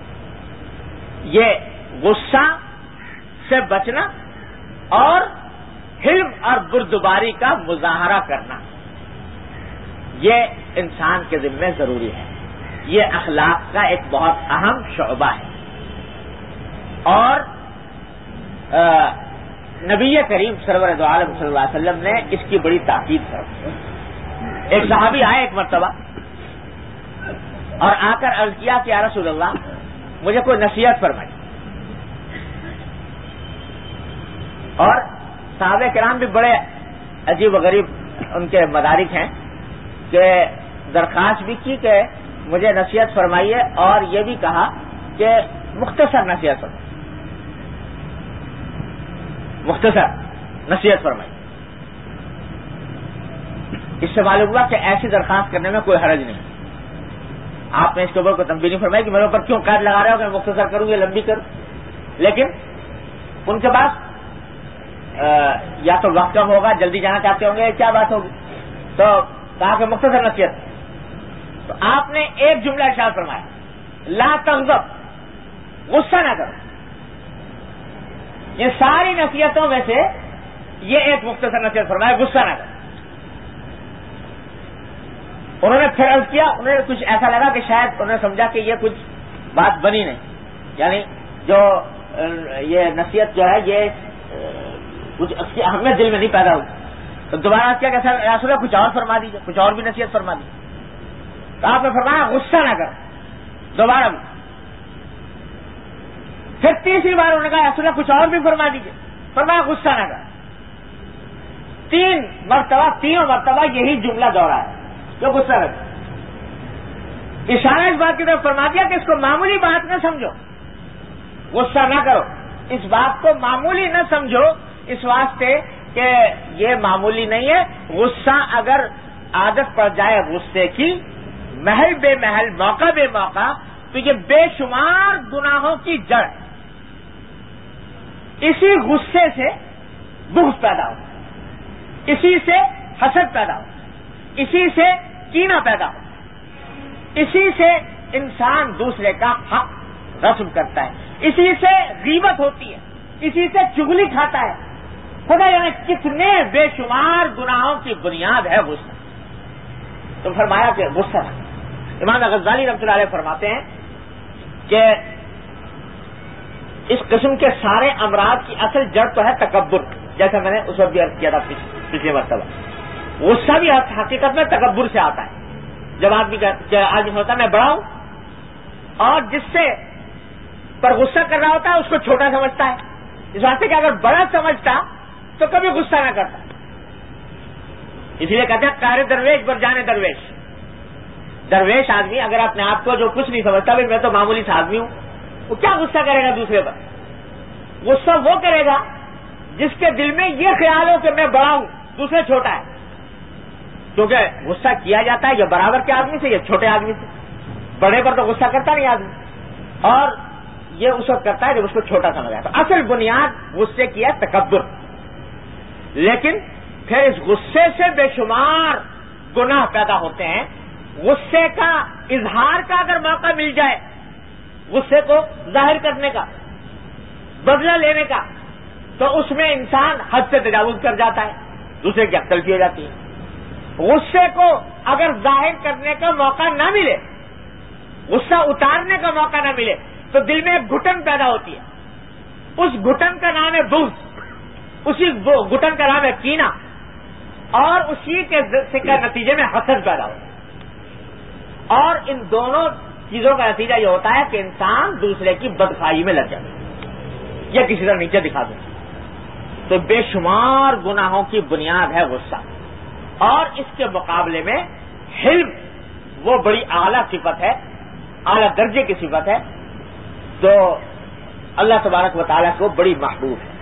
یہ غصہ سے بچنا اور حلم اور بردباری کا مظاہرہ کرنا، یہ انسان کے ذمہ ضروری ہے۔ یہ اخلاق کا ایک بہت اہم شعبہ ہے، اور نبی کریم سرور دو عالم صلی اللہ علیہ وسلم نے اس کی بڑی تاکید کی۔ ایک صحابی آئے ایک مرتبہ اور آ کر عرض کیا کہ یا رسول اللہ مجھے کوئی نصیحت فرمائی۔ اور صحابہ کرام بھی بڑے عجیب و غریب ان کے مدارک ہیں کہ درخواست بھی کی کہ مجھے نصیحت فرمائیے، اور یہ بھی کہا کہ مختصر نصیحت فرمائیے، مختصر نصیحت فرمائیے۔ اس سے معلوم ہوا کہ ایسی درخواست کرنے میں کوئی حرج نہیں۔ آپ نے اس کے اوپر کوئی تنبیہ نہیں فرمائی کہ میرے اوپر کیوں قید لگا رہے ہو کہ میں مختصر کروں یا لمبی کروں، لیکن ان کے پاس یا تو وقت کم ہوگا، جلدی جانا چاہتے ہوں گے، کیا بات ہوگی، تو کہا کہ مختصر نصیحت۔ تو آپ نے ایک جملہ ارشاد فرمایا، لا تغضب، غصہ نہ کرو۔ یہ ساری نصیحتوں میں سے یہ ایک مختصر نصیحت فرمایا، غصہ نہ کرو۔ انہوں نے پھر عرض کیا، انہیں کچھ ایسا لگا کہ شاید انہوں نے سمجھا کہ یہ کچھ بات بنی نہیں، یعنی جو یہ نصیحت جو ہے یہ کچھ اہمیت دل میں نہیں پیدا ہوئی۔ تو دوبارہ کیا کہ رسول اللہ کچھ اور فرما دیجیے، کچھ اور بھی نصیحت فرما دیجیے۔ تو آپ نے فرمایا غصہ نہ کرو، دوبارہ بھی۔ پھر تیسری بار انہوں نے کہا رسول اللہ کچھ اور بھی فرما دیجیے، فرمایا غصہ نہ کرو۔ تینوں مرتبہ یہی جملہ دوہرایا ہے جو غصہ نہ کرو۔ اشارہ اس بات کی طرف فرما دیا کہ اس کو معمولی بات نہ سمجھو، غصہ نہ کرو، اس بات کو معمولی نہ سمجھو، اس واسطے کہ یہ معمولی نہیں ہے۔ غصہ اگر عادت پڑ جائے غصے کی، محل بے محل، موقع بے موقع، تو یہ بے شمار گناہوں کی جڑ ہے۔ اسی غصے سے بغض پیدا ہو، اسی سے حسد پیدا ہو، اسی سے کینہ پیدا ہو، اسی سے انسان دوسرے کا حق رسم کرتا ہے، اسی سے غیبت ہوتی ہے، اسی سے چغلی کھاتا ہے۔ خدا یعنی کتنے بے شمار گناہوں کی بنیاد ہے غصہ۔ تو فرمایا کہ غصہ نہ۔ امام غزالی رحمۃ اللہ علیہ فرماتے ہیں کہ اس قسم کے سارے امراض کی اصل جڑ تو ہے تکبر، جیسا میں نے اس وقت بھی عرض کیا تھا پچھلے مرتبہ۔ غصہ بھی حقیقت میں تکبر سے آتا ہے۔ جب آدمی ہوتا ہے میں بڑا ہوں، اور جس سے پر غصہ کر رہا ہوتا ہے اس کو چھوٹا سمجھتا ہے، اس واسطے کہ اگر بڑا سمجھتا تو کبھی غصہ نہ کرتا۔ اس لیے کہتے ہیں قہر درویش بر جانے درویش۔ درویش آدمی اگر اپنے آپ کو جو کچھ نہیں سمجھتا بھائی میں تو معمولی سا آدمی ہوں، وہ کیا غصہ کرے گا دوسرے پر؟ غصہ وہ کرے گا جس کے دل میں یہ خیال ہو کہ میں بڑا ہوں، دوسرے چھوٹا ہے۔ کیونکہ غصہ کیا جاتا ہے یا برابر کے آدمی سے یا چھوٹے آدمی سے، بڑے پر تو غصہ کرتا نہیں آدمی، اور یہ اس وقت کرتا ہے جب اس کو چھوٹا سمجھا ہے۔ تو اصل بنیاد غصے کی ہے تکبر، لیکن پھر اس غصے سے بے شمار گناہ پیدا ہوتے ہیں۔ غصے کا اظہار کا اگر موقع مل جائے، غصے کو ظاہر کرنے کا، بدلہ لینے کا، تو اس میں انسان حد سے تجاوز کر جاتا ہے، دوسرے کی حق تلفی ہو جاتی ہے۔ غصے کو اگر ظاہر کرنے کا موقع نہ ملے، غصہ اتارنے کا موقع نہ ملے، تو دل میں ایک گھٹن پیدا ہوتی ہے۔ اس گھٹن کا نام ہے بغض، اسی گھٹن کا نام ہے کینہ، اور اسی کے نتیجے میں حسد پیدا ہوتا ہے۔ اور ان دونوں چیزوں کا نتیجہ یہ ہوتا ہے کہ انسان دوسرے کی بدخواہی میں لگ جاتا ہے یا کسی طرح نیچے دکھا دے۔ تو بے شمار گناہوں کی بنیاد ہے غصہ، اور اس کے مقابلے میں حلم وہ بڑی اعلیٰ صفت ہے، اعلیٰ درجے کی صفت ہے، تو اللہ تبارک و تعالیٰ کو بڑی محبوب ہے۔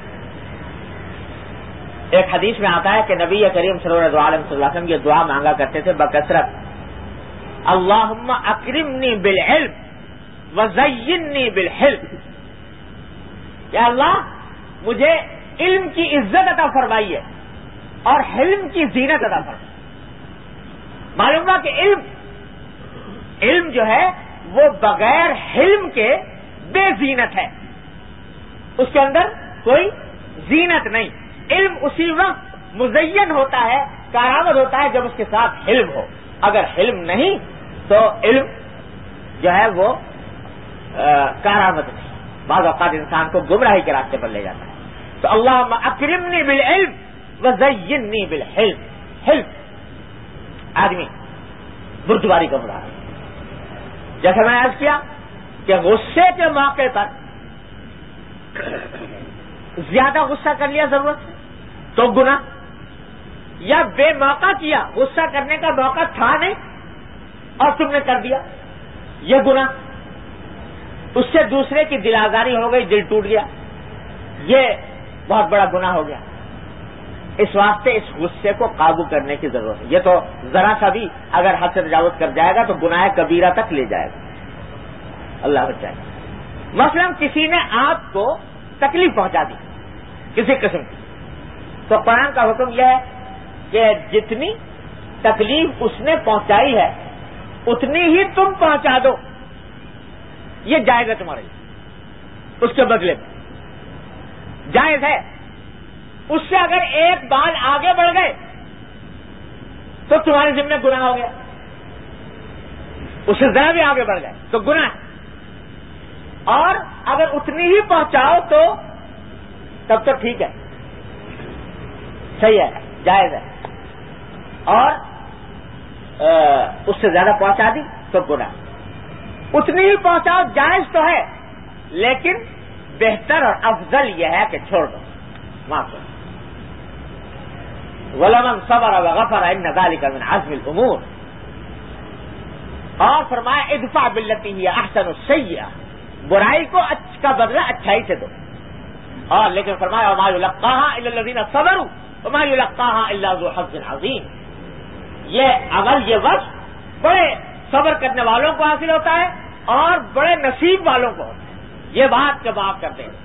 ایک حدیث میں آتا ہے کہ نبی کریم صلی اللہ علیہ وسلم یہ دعا مانگا کرتے تھے بکثرت، اللہم اکرمنی بالعلم وزیننی بالحلم، یا اللہ مجھے علم کی عزت عطا فرمائیے اور حلم کی زینت عطا فرمائیے۔ معلوم ہوا کہ علم جو ہے وہ بغیر حلم کے بے زینت ہے، اس کے اندر کوئی زینت نہیں۔ علم اسی وقت مزین ہوتا ہے، کارآمد ہوتا ہے جب اس کے ساتھ علم ہو، اگر علم نہیں تو علم جو ہے وہ کارآمد نہیں، بعض اوقات انسان کو گمراہی کے راستے پر لے جاتا ہے۔ تو اللہم اکرمنی بالعلم وزیننی بالحلم، حلم آدمی بردباری کا مراد ہے۔ جیسے میں نے عرض کیا کہ غصے کے موقع پر زیادہ غصہ کر لیا ضرورت سے تو گناہ، یا بے موقع کیا، غصہ کرنے کا موقع تھا نہیں اور تم نے کر دیا، یہ گناہ، اس سے دوسرے کی دل آزاری ہو گئی، دل ٹوٹ گیا، یہ بہت بڑا گناہ ہو گیا۔ اس واسطے اس غصے کو قابو کرنے کی ضرورت ہے، یہ تو ذرا سا بھی اگر حد سے تجاوز کر جائے گا تو گناہ کبیرہ تک لے جائے گا، اللہ بچائے۔ مثلا کسی نے آپ کو تکلیف پہنچا دی کسی قسم کی، تو قرآن کا حکم یہ ہے کہ جتنی تکلیف اس نے پہنچائی ہے اتنی ہی تم پہنچا دو، یہ جائز ہے تمہارے لیے، اس کے بدلے میں جائز ہے۔ اس سے اگر ایک بال آگے بڑھ گئے تو تمہارے ذمہ گناہ ہو گیا، اس سے ذرا بھی آگے بڑھ گئے تو گناہ ہے، اور اگر اتنی ہی پہنچاؤ تو تب تو ٹھیک ہے، صحیح ہے، جائز ہے، اور اس سے زیادہ پہنچا دی تو گناہ۔ اتنی ہی پہنچاؤ جائز تو ہے، لیکن بہتر اور افضل یہ ہے کہ چھوڑ دو، معاف کرو۔ وَلَمَنْ صَبَرَ وَغَفَرَ إِنَّ ذَلِكَ مِنْ عَزْمِ الْأُمُورِ، اور فرمایا ادفع باللتی ہی احسن السیئہ، برائی کو کا بدلہ اچھائی سے دو، اور لیکن فرمایا وَمَا يُلَقَّاهَا إِلَّا الَّذِينَ صَبَرُوا وَمَا يُلَقَّاهَا إِلَّا ذُو حَظٍّ عَظِيمٍ، یہ عمل، یہ وصف بڑے صبر کرنے والوں کو حاصل ہوتا ہے اور بڑے نصیب والوں کو ہوتا ہے، یہ بات کہ معاف کر دیں۔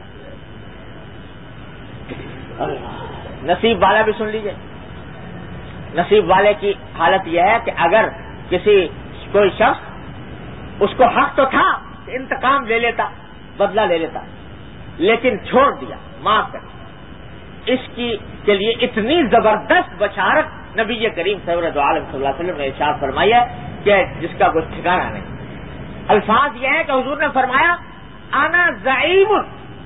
نصیب والا بھی سن لیجئے، نصیب والے کی حالت یہ ہے کہ اگر کوئی شخص، اس کو حق تو تھا کہ انتقام لے لیتا، بدلہ لے لیتا، لیکن چھوڑ دیا، معاف کر دیا، اس کے لیے اتنی زبردست بشارت نبی کریم صلی اللہ علیہ وسلم نے ارشاد فرمائی ہے کہ جس کا کوئی ٹھکانہ نہیں۔ الفاظ یہ ہے کہ حضور نے فرمایا انا زعیم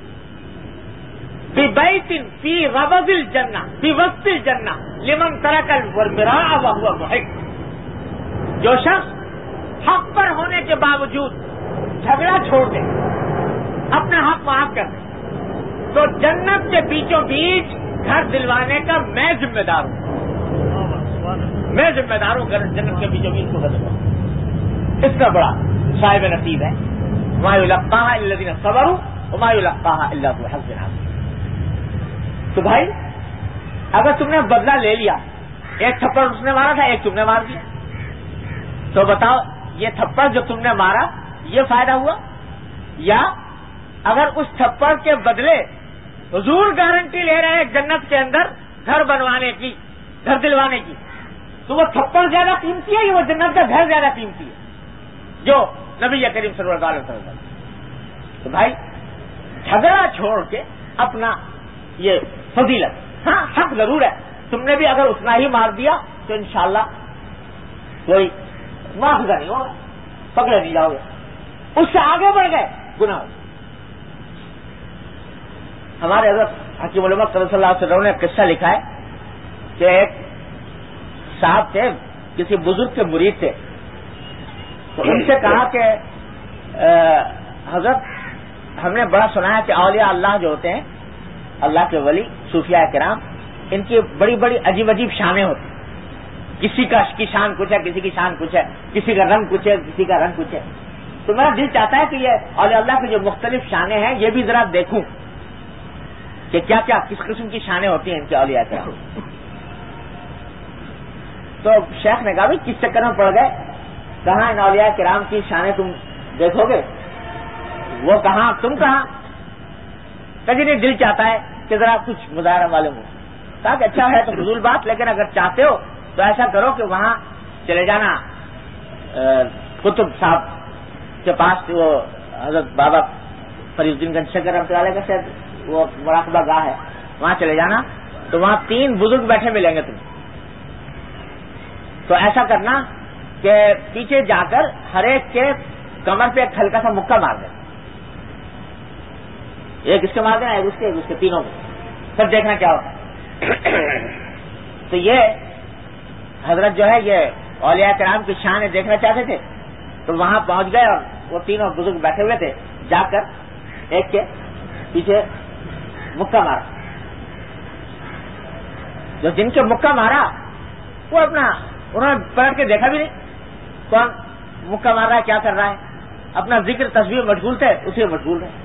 ببیت فی ربض الجنہ فی وسط الجنہ لمن ترک المراء وهو محق، جو شخص حق پر ہونے کے باوجود جھگڑا چھوڑ دے، اپنا حق معاف کر دے، تو جنت کے بیچوں بیچ گھر دلوانے کا میں ذمہ دار ہوں، میں ذمہ دار ہوں جنت کے بیچوں بیچ کو گھر دلوانا۔ اس کا بڑا صاحب نصیب ہے، وما یلقاها الا الذین صبروا وما یلقاها الا ذو حظ عظیم۔ تو بھائی اگر تم نے بدلہ لے لیا، ایک تھپڑ اس نے مارا تھا، ایک تم نے مار دیا، تو بتاؤ یہ تھپڑ جو تم نے مارا یہ فائدہ ہوا، یا اگر اس تھپڑ کے بدلے حضور گارنٹی لے رہے ہیں جنت کے اندر گھر بنوانے کی، گھر دلوانے کی، تو وہ تھپڑ زیادہ قیمتی ہے یا وہ جنت کا گھر زیادہ قیمتی ہے جو نبی کریم صلی اللہ علیہ وسلم؟ تو بھائی جھگڑا چھوڑ کے اپنا یہ فضیلت، ہاں حق ضرور ہے، تم نے بھی اگر اتنا ہی مار دیا تو انشاءاللہ کوئی مواخذہ نہیں ہوگا، پکڑے نہیں جاؤ گے، اس سے آگے بڑھ گئے گناہ۔ ہمارے حضرت حکیم علامہ صلی اللہ علیہ وسلم نے قصہ لکھا ہے کہ ایک صاحب تھے، کسی بزرگ کے مرید تھے، تو ان سے کہا کہ حضرت ہم نے بڑا سنا ہے کہ اولیاء اللہ جو ہوتے ہیں، اللہ کے ولی، صوفیاء کرام ان کی بڑی بڑی عجیب عجیب شانیں ہوتی ہیں. کسی کی شان کچھ ہے, کسی کی شان کچھ ہے, کسی کا رنگ کچھ ہے, کسی کا رنگ کچھ ہے. تو میرا دل چاہتا ہے کہ یہ اولیاء اللہ کی جو مختلف شانیں ہیں یہ بھی ذرا دیکھوں کہ کیا کیا کس قسم کی شانیں ہوتی ہیں ان کے اولیاء کرام. تو شیخ نے کہا بھائی کس چکر میں پڑ گئے, کہاں ان اولیاء کرام کی شانیں تم دیکھو گے, وہ کہاں تم کہاں. کبھی نہیں دل چاہتا ہے کہ ذرا کچھ مظاہرہ معلوم ہو. کہا کہ اچھا ہے تو فضول بات, لیکن اگر چاہتے ہو تو ایسا کرو کہ وہاں چلے جانا قطب صاحب کے پاس, وہ حضرت بابا فرید الدین گنج شکر رحمۃ اللہ علیہ کا شاید وہ مراقبہ گاہ ہے, وہاں چلے جانا. تو وہاں 3 بزرگ بیٹھے ملیں گے تمہیں. تو ایسا کرنا کہ پیچھے جا کر ہر ایک کے کمر پہ ایک ہلکا سا مکہ مار دینا, ایک اس کے مار دینا, ایک اس کے تینوں کو, پھر دیکھنا کیا ہوتا ہے. تو یہ حضرت جو ہے یہ اولیاء کرام کی شان دیکھنا چاہتے تھے, تو وہاں پہنچ گئے اور وہ تینوں بزرگ بیٹھے ہوئے تھے. جا کر ایک کے پیچھے مکہ مارا. جو جن کے مکہ مارا وہ انہوں نے پلٹ کے دیکھا بھی نہیں کون مکہ مار رہا ہے, کیا کر رہا ہے. اپنا ذکر تسبیح مشغول تھے, اسی میں مشغول رہے.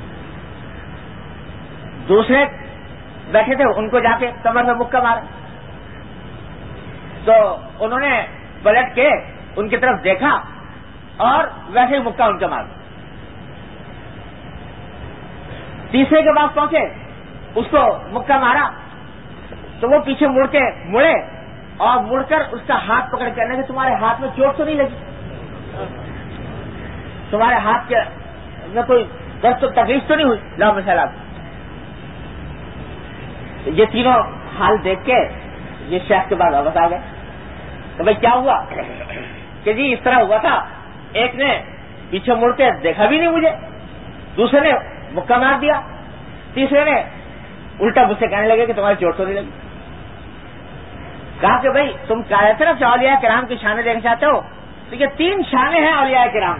دوسرے بیٹھے تھے ان کو جا کے کمر میں مکہ مارا. تو انہوں نے پلٹ کے ان کی طرف دیکھا اور ویسے ہی مکہ ان کے مار دیا. تیسرے کے پاس پہنچے, اس کو مکہ مارا تو وہ پیچھے مڑے اور مڑ کر اس کا ہاتھ پکڑ کے کہنے کہ تمہارے ہاتھ میں چوٹ تو نہیں لگی, تمہارے ہاتھ میں کوئی درد تو تکلیف تو نہیں ہوئی, لاؤ مسئلہ. یہ تینوں حال دیکھ کے یہ شیخ کے بعد واپس آ گئے کہ بھائی کیا ہوا. کہ جی اس طرح ہوا تھا, ایک نے پیچھے مڑ کے دیکھا بھی نہیں مجھے, دوسرے نے مکہ مار دیا, تیسرے نے الٹا مجھ سے کہنے لگے کہ تمہاری چوٹ تو نہیں لگی. کہا کہ بھائی تم کہہ رہے تھے نا کہ اولیاء کرام کی شانیں دیکھنا چاہتے ہو, تو یہ 3 شانیں ہیں اولیاء کرام.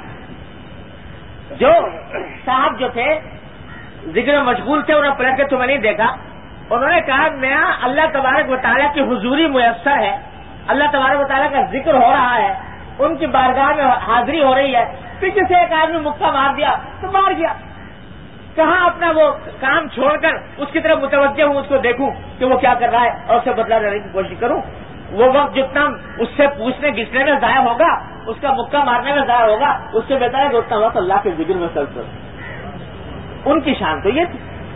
جو صاحب جو تھے ذکر میں مشغول تھے, انہیں پلٹ کے تمہیں نہیں دیکھا. انہوں نے کہا میں اللہ تبارک و تعالیٰ کی حضوری میسر ہے, اللہ تبارک و تعالیٰ کا ذکر ہو رہا ہے, ان کی بارگاہ میں حاضری ہو رہی ہے, پیچھے سے ایک آدمی مکہ مار دیا تو مار گیا. کہاں اپنا وہ کام چھوڑ کر اس کی طرف متوجہ ہوں, اس کو دیکھوں کہ وہ کیا کر رہا ہے اور اسے بدلا لینے کی کوشش کروں. وہ وقت جتنا اس سے پوچھنے گھسنے میں ضائع ہوگا, اس کا مکہ مارنے میں ضائع ہوگا, اس سے بہتر ہے کہ اتنا وقت اللہ کے ذکر میں صرف کروں. ان کی شان تو یہ تھی.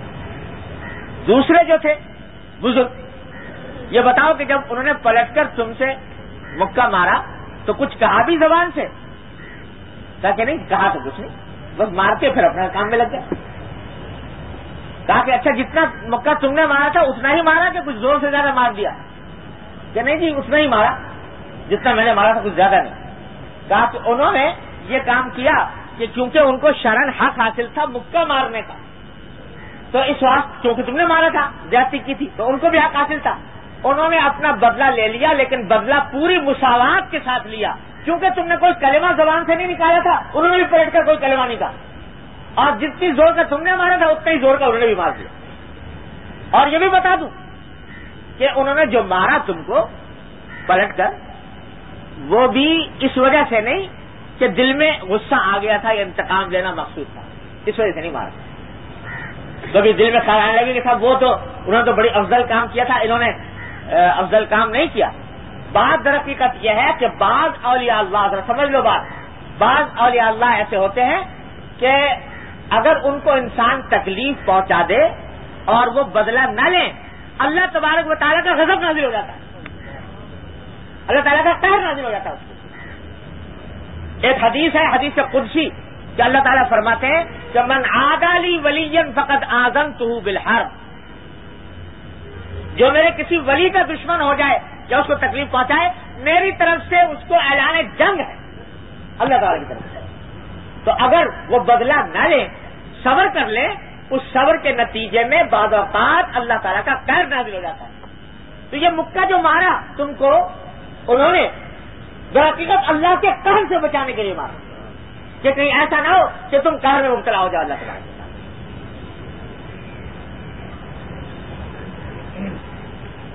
دوسرے جو تھے بزرگ, یہ بتاؤ کہ جب انہوں نے پلٹ کر تم سے مکہ مارا تو کچھ کہا بھی زبان سے؟ کہا کہ نہیں, کہا تو کچھ نہیں, بس مار کے پھر اپنے کام میں لگ گئے. کہا کہ اچھا جتنا مکہ تم نے مارا تھا اتنا ہی مارا کہ کچھ زور سے زیادہ مار دیا؟ کہ نہیں جی اتنا ہی مارا جتنا میں نے مارا تھا, کچھ زیادہ نہیں. کہا کہ انہوں نے یہ کام کیا کہ کیونکہ ان کو شرن حق حاصل تھا مکہ مارنے کا, تو اس وقت کیونکہ تم نے مارا تھا, زیادتی کی تھی, تو ان کو بھی حق حاصل تھا. انہوں نے اپنا بدلہ لے لیا, لیکن بدلہ پوری مساوات کے ساتھ لیا, کیونکہ تم نے کوئی کلمہ زبان سے نہیں نکالا تھا, انہوں نے بھی پلٹ کر کوئی کلمہ نہیں کہا, اور جتنی زور کا تم نے مارا تھا اتنا ہی زور کا انہوں نے بھی مار دیا. اور یہ بھی بتا دوں کہ انہوں نے جو مارا تم کو پلٹ کر, وہ بھی اس وجہ سے نہیں کہ دل میں غصہ آ گیا تھا یا انتقام لینا مقصود تھا, اس وجہ سے نہیں مارا. کبھی دل میں خیال آنے لگے کہ صاحب وہ تو انہوں نے تو بڑی افضل کام کیا تھا, انہوں نے افضل کام نہیں کیا. بعض در حقیقت یہ ہے کہ بعض اولیاء اللہ, ذرا سمجھ لو بات, بعض اولیاء اللہ ایسے ہوتے ہیں کہ اگر ان کو انسان تکلیف پہنچا دے اور وہ بدلہ نہ لیں, اللہ تبارک و تعالیٰ کا غضب نازل ہو جاتا ہے, اللہ تعالیٰ کا قہر نازل ہو جاتا ہے اس کو. ایک حدیث ہے, حدیث قدسی, کہ اللہ تعالیٰ فرماتے ہیں کہ من عادی لی ولی فقد آذنتہ بالحرب, جو میرے کسی ولی کا دشمن ہو جائے یا اس کو تکلیف پہنچائے, میری طرف سے اس کو اعلان جنگ ہے اللہ تعالیٰ کی طرف سے. تو اگر وہ بدلہ نہ لیں, صبر کر لیں, اس صبر کے نتیجے میں بعض اوقات اللہ تعالیٰ کا قہر نازل ہو جاتا ہے. تو یہ مکہ جو مارا تم کو, انہوں نے درحقیقت اللہ کے قہر سے بچانے کے لیے مارا, کہ کہیں ایسا نہ ہو کہ تم قہر میں مبتلا ہو جاؤ اللہ تعالیٰ.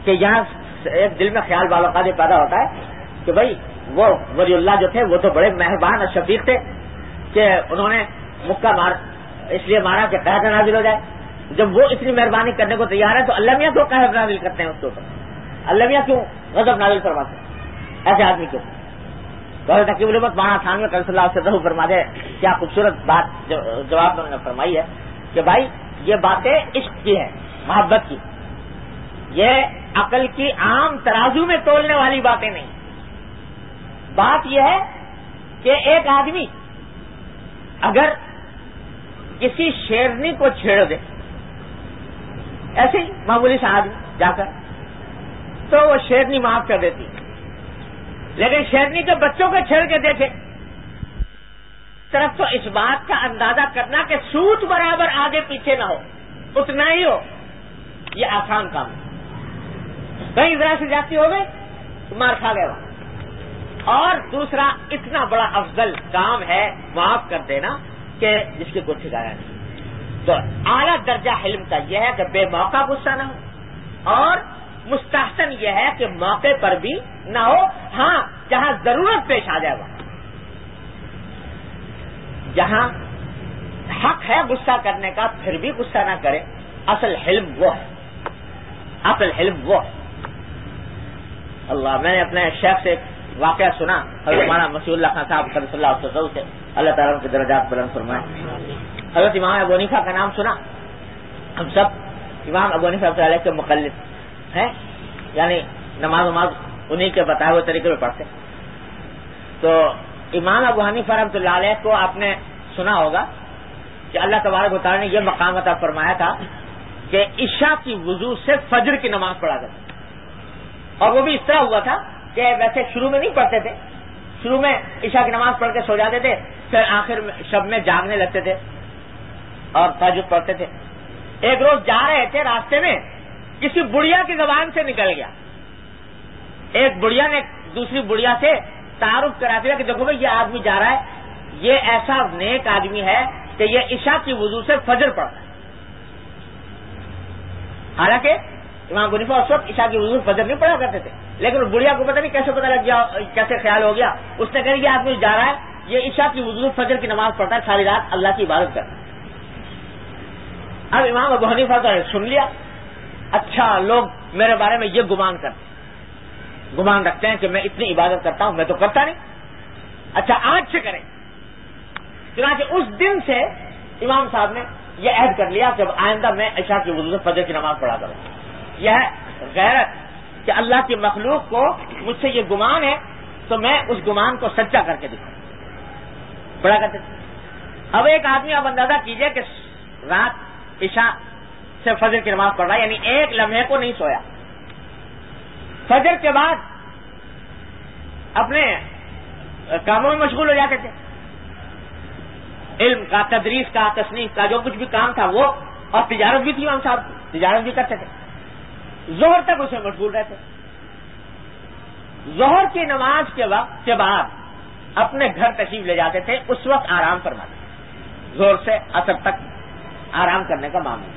کہ یہاں ایک دل میں خیال باوقات یہ پیدا ہوتا ہے کہ بھائی وہ ولی اللہ جو تھے وہ تو بڑے مہربان اور شفیق تھے کہ انہوں نے مکہ اس لیے مارا کہ قہر نازل ہو جائے. جب وہ اتنی مہربانی کرنے کو تیار ہے تو اللہ میاں کیوں قہر نازل کرتے ہیں اس کے اوپر؟ اللہ میاں کیوں غضب نازل فرماتے ہیں ایسے آدمی کیوں؟ تو تقیب الامت مولانا تھانوی قدس اللہ سے فرما دے. کیا خوبصورت بات جواب میں نے فرمائی ہے کہ بھائی یہ باتیں عشق کی ہے، محبت کی، یہ عقل کی عام ترازو میں تولنے والی باتیں نہیں. بات یہ ہے کہ ایک آدمی اگر کسی شیرنی کو چھیڑ دے ایسے ہی معمولی سا آدمی جا کر، تو وہ شیرنی معاف کر دیتی، لیکن شیرنی کے بچوں کو چھیڑ کے دیکھے طرف تو اس بات کا اندازہ کرنا کہ سوت برابر آگے پیچھے نہ ہو، اتنا ہی ہو، یہ آسان کام ہے. کہیں ذرا سے جاتی ہو گئی تو مار کھا گئے وہاں. اور دوسرا اتنا بڑا افضل کام ہے معاف کر دینا کہ جس کی کوئی ٹھکانا نہیں. تو اعلیٰ درجہ حلم کا یہ ہے کہ بے موقع غصہ نہ ہو، اور مستحسن یہ ہے کہ موقع پر بھی نہ ہو. ہاں جہاں ضرورت پیش آ جائے وہاں، جہاں حق ہے غصہ کرنے کا پھر بھی غصہ نہ کرے. اصل حلم وہ ہے، اصل حلم وہ ہے. اللہ، میں نے اپنے شیخ سے ایک واقعہ سنا، حضرت مولانا مسیح اللہ خان صاحب قدس اللہ علیہ سے، اللہ تعالیٰ کے درجات بلند فرمائے. حضرت امام ابو حنیفہ کا نام سنا؟ ہم سب امام ابو حنیفہ رحمۃ اللہ علیہ کے مقلد ہیں، یعنی نماز انہی کے بتائے ہوئے طریقے میں پڑھتے. تو امام ابو حنیفہ رحمۃ اللہ علیہ کو آپ نے سنا ہوگا کہ اللہ تبارک و تعالیٰ نے یہ مقام عطا فرمایا تھا کہ عشاء کی وضو سے فجر کی نماز پڑھا کرتے، اور وہ بھی اس طرح ہوا تھا کہ ویسے شروع میں نہیں پڑھتے تھے، شروع میں عشاء کی نماز پڑھ کے سو جاتے تھے، پھر آخر میں شب میں جاگنے لگتے تھے اور تہجد پڑھتے تھے. ایک روز جا رہے تھے، راستے میں کسی بڑھیا کی زبان سے نکل گیا، ایک بڑھیا نے دوسری بڑھیا سے تعارف کرا دیا کہ دیکھو بھائی یہ آدمی جا رہا ہے، یہ ایسا نیک آدمی ہے کہ یہ عشاء کی وضو سے فجر پڑھتا ہے. حالانکہ امام ابو حنیفہ اس وقت عشاء کی وضو فجر نہیں پڑھا کرتے تھے، لیکن بڑھیا کو پتہ نہیں کیسے پتہ لگ گیا، کیسے خیال ہو گیا، اس نے کہا یہ آدمی جا رہا ہے، یہ عشاء کی وضو فجر کی نماز پڑھتا ہے، ساری رات اللہ کی عبادت کرتا ہے. اب امام ابو حنیفہ تو سن لیا، اچھا لوگ میرے بارے میں یہ گمان رکھتے ہیں کہ میں اتنی عبادت کرتا ہوں، میں تو کرتا نہیں، اچھا آج سے کریں. چنانچہ اس دن سے امام صاحب نے یہ عہد کر لیا کہ آئندہ میں عشاء کی وضو سے فجر کی نماز پڑھا کروں. یہ ہے غیرت کہ اللہ کی مخلوق کو مجھ سے یہ گمان ہے تو میں اس گمان کو سچا کر کے دکھاؤں. پڑھا کرتے تھے. اب ایک آدمی آپ اندازہ کیجئے کہ رات عشاء سے فجر کی نماز پڑھ رہا ہے، یعنی ایک لمحے کو نہیں سویا. فجر کے بعد اپنے کاموں میں مشغول ہو جاتے تھے، علم کا، تدریس کا، تصنیف کا، جو کچھ بھی کام تھا وہ، اور تجارت بھی تھی، ہم صاحب تجارت بھی کرتے تھے. ظہر تک اسے مشغول رہتے. ظہر کی نماز کے وقت کے بعد اپنے گھر تشریف لے جاتے تھے، اس وقت آرام فرماتے. ظہر سے عصر تک آرام کرنے کا معاملہ.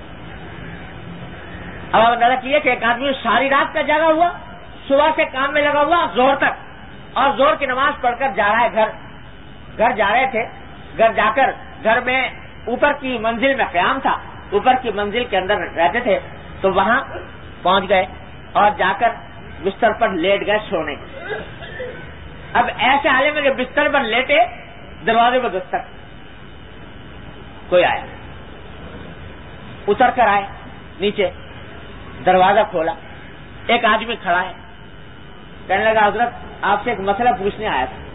اب آپ اندازہ کیجیے کہ ایک آدمی ساری رات کا جاگا ہوا، صبح سے کام میں لگا ہوا ظہر تک، اور ظہر کی نماز پڑھ کر جا رہا ہے گھر جا رہے تھے. گھر جا کر گھر میں اوپر کی منزل میں قیام تھا، اوپر کی منزل کے اندر رہتے تھے، تو وہاں پہنچ گئے اور جا کر بستر پر لیٹ گئے سونے. اب ایسے حالے میں کہ بستر پر لیٹے، دروازے پر دستک، کوئی آیا، اتر کر آئے نیچے، دروازہ کھولا، ایک آدمی کھڑا ہے، کہنے لگا حضرت آپ سے ایک مسئلہ پوچھنے آیا تھا.